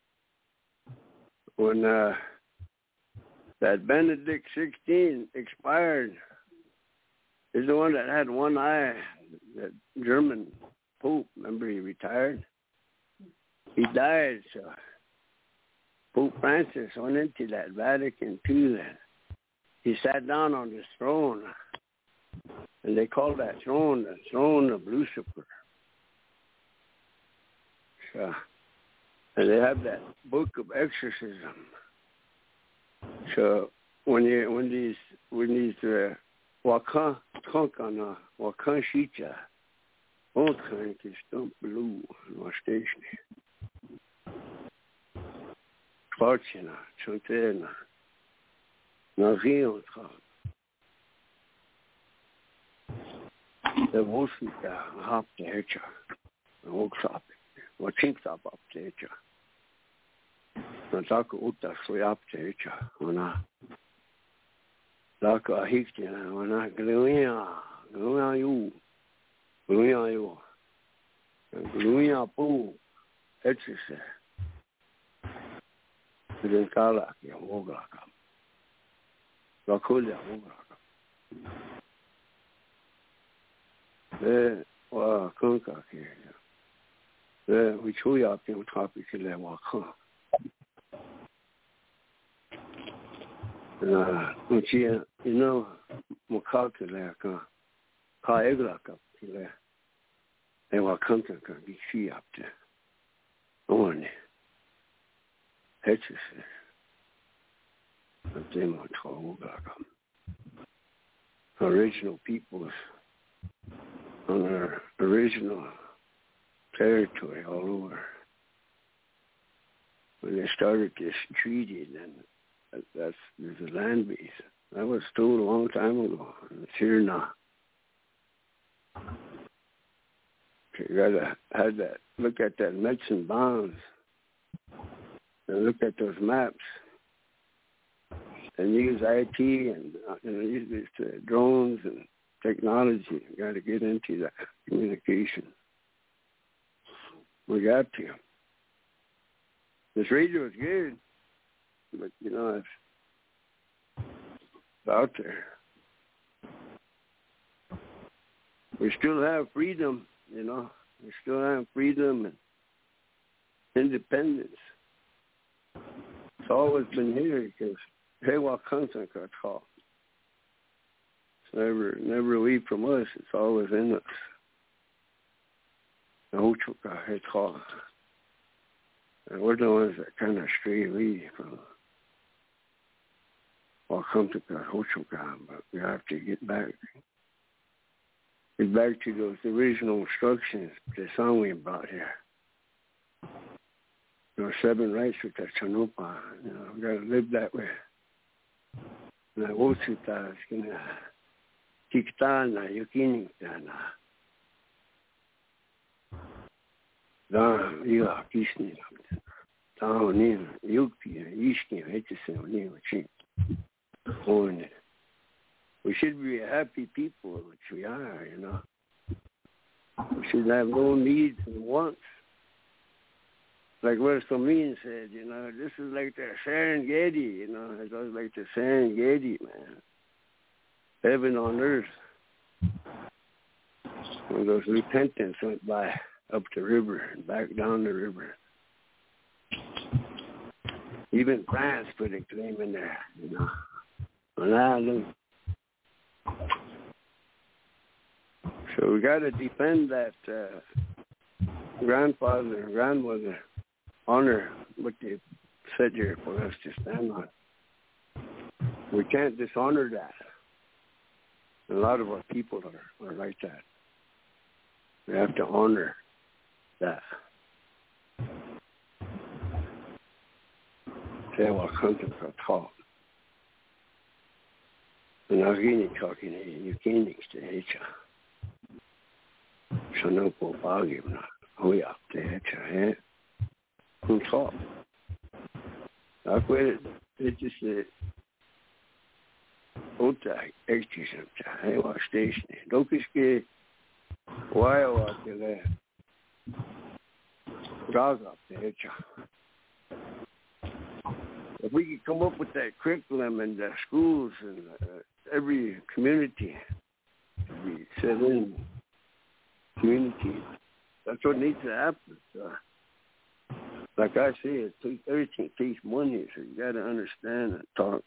When that Benedict 16 expired, is the one that had one eye, that German pope. Remember, he retired? He died, so Pope Francis went into that Vatican II. He sat down on this throne, and they called that throne the throne of Lucifer. So, and they have that book of exorcism. So when these Wakan Tonkana Wakan Shita Wakan is stump blue no station. Fortuna, Chantena, Nazion Tra. The Wosita Hop the Hitcher, the Workshop, or Chinks up the Hitcher. Nataka Uta Sway up the Hitcher, when I Laka Hikina, when I Gluia you, Gluia Poo, Etcher. Then Kala, Wogaka. Rakulia Wogaka. There were Kunka here. There we chew up in topic in the Waka. Which you know, Mukaka, Kaeglaka, they were content can be she up there. Only. Original peoples on their original territory all over. When they started this treaty, then there's a land base. That was told a long time ago. It's here now. You gotta have that. Look at that medicine bonds. And look at those maps and use IT and use these drones and technology. You got to get into that communication. We got to. This radio is good, but you know it's out there. We still have freedom, you know. We still have freedom and independence. It's always been here because Hewa Kansan got taught. It's never leave from us. It's always in us. The Hochuka had taught. And we're the ones that kind of stray away from Wakantuka, Hochuka, but we have to get back. Get back to those original instructions, the song we brought here. There are 7 rights with the Chanupa. You know, we got to live that way. Na Wosuta is going to Kiktana, Yukinitana. Dan ila kisni. Dan nin yukti ishki hechisen nin chi. We should be a happy people, which we are, you know. We should have no needs and wants. Like what Samin said, you know, this is like the Serengeti, you know. It was like the Serengeti, man. Heaven on earth. When those repentance went by up the river and back down the river. Even France put a claim in there, you know. An island. So we got to defend that grandfather and grandmother honor what they said here for us to stand on. We can't dishonor that. A lot of our people are like that. We have to honor that. Say what country for talk. And I was getting talking to you can't stay. So no po pagi na. We up there, eh? Who talk? I quit it just Ota exercise. Hey, what station? Don't be scared. Why are you there? Dog up there, if we could come up with that curriculum in the schools and every community, we set in community. That's what needs to happen. Like I say, everything takes money, so you got to understand and talk.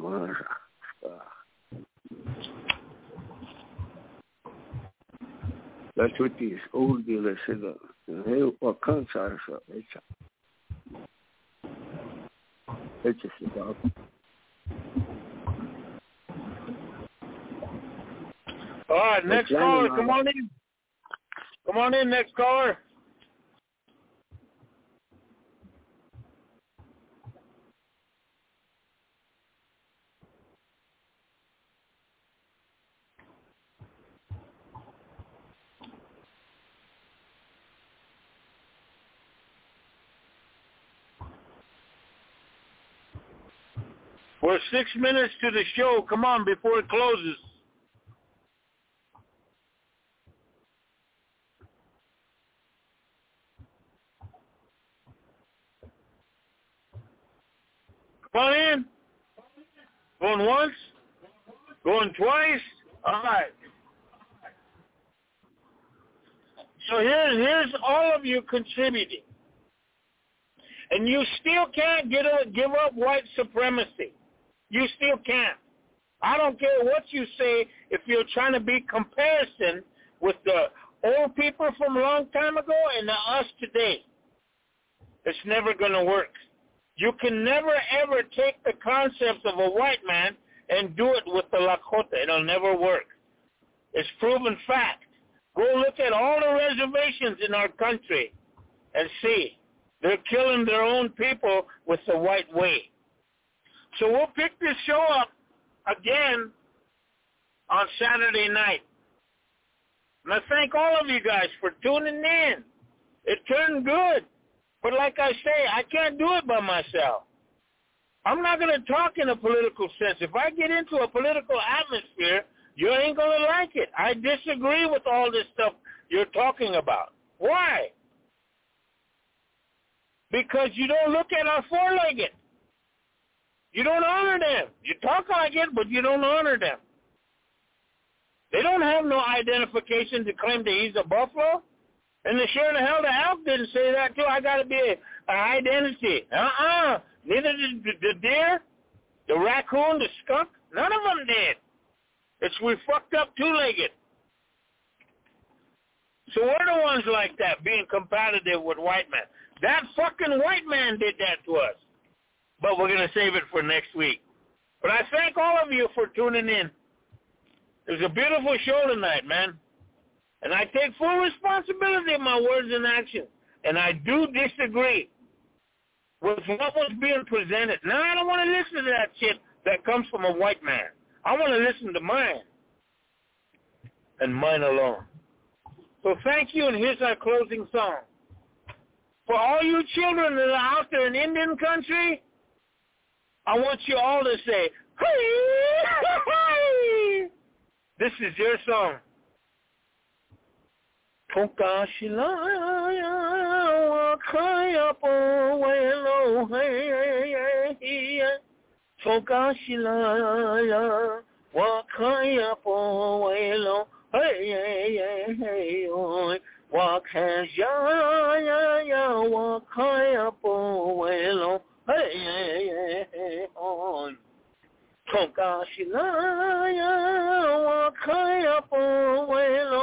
That's what these old dealers said. Hey, what comes out of it? It's just about. All right, next caller, come on in. Come on in, next caller. We're 6 minutes to the show. Come on, before it closes. Come on in. Going once? Going twice? All right. So here's all of you contributing. And you still can't give up white supremacy. You still can't. I don't care what you say if you're trying to be comparison with the old people from a long time ago and us today. It's never going to work. You can never, ever take the concepts of a white man and do it with the Lakota. It'll never work. It's proven fact. Go look at all the reservations in our country and see. They're killing their own people with the white way. So we'll pick this show up again on Saturday night. And I thank all of you guys for tuning in. It turned good. But like I say, I can't do it by myself. I'm not going to talk in a political sense. If I get into a political atmosphere, you ain't going to like it. I disagree with all this stuff you're talking about. Why? Because you don't look at our four-legged. You don't honor them. You talk like it, but you don't honor them. They don't have no identification to claim that he's a buffalo. And the sure the hell the elk didn't say that too. I got to be an identity. Neither did the deer, the raccoon, the skunk. None of them did. It's we fucked up two-legged. So we're the ones like that, being competitive with white men. That fucking white man did that to us. But we're going to save it for next week. But I thank all of you for tuning in. It was a beautiful show tonight, man. And I take full responsibility of my words and actions. And I do disagree with what was being presented. Now, I don't want to listen to that shit that comes from a white man. I want to listen to mine. And mine alone. So thank you, and here's our closing song. For all you children that are out there in Indian country, I want you all to say, hey! This is your song. Tokashilaya wakaya powelo hey Tokashilaya wakaya powelo hey wakaya wakaya powelo hey Tokashilaya wakaya powelo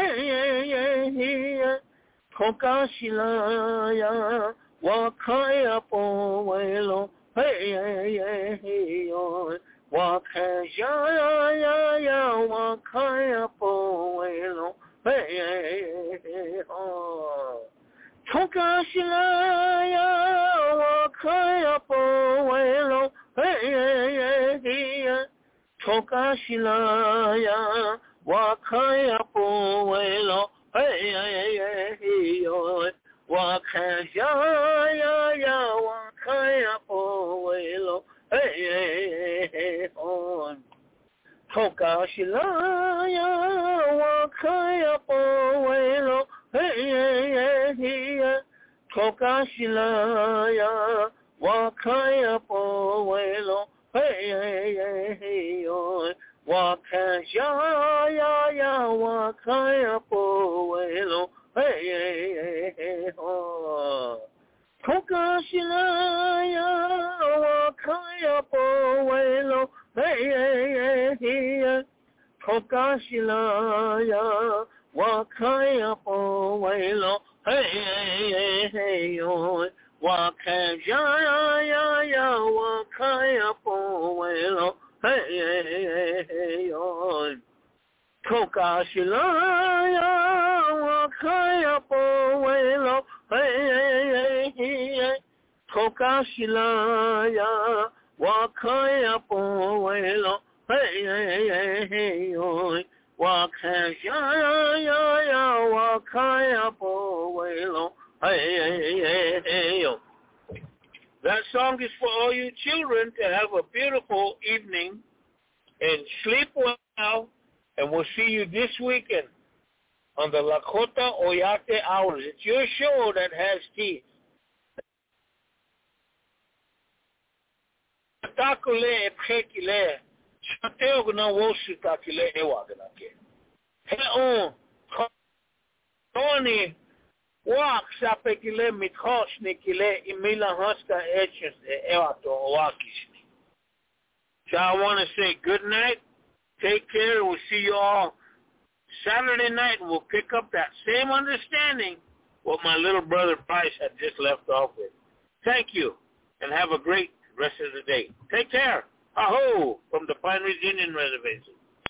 hey Tokashilaya wakaya powelo hey wakaya wakaya powelo hey Tokashilaya wakaya powelo hey Tokashilaya wakaya powelo hey wakaya wakaya powelo hey Tokashilaya wakaya powelo hey Tokashilaya wakaya powelo hey wakaya wakaya powelo hey Tokashilaya wakaya powelo hey Tokashilaya wakaya powelo hey wakaya wakaya powelo hey Tokashilaya wakaya powelo hey Tokashilaya wakaya powelo hey wakaya wakaya powelo hey. That song is for all you children to have a beautiful evening and sleep well, and we'll see you this weekend on the Lakota Oyate Hours. It's your show that has teeth. Takule prekile, chateo na wosu takile ewaganake. He Tony walk sapekile mithoshnikile imila hosta etches ewato owakishni. So I want to say good night. Take care. We'll see you all Saturday night. We'll pick up that same understanding what my little brother Price had just left off with. Thank you, and have a great rest of the day. Take care. Aho, from the Pine Ridge Indian Reservation.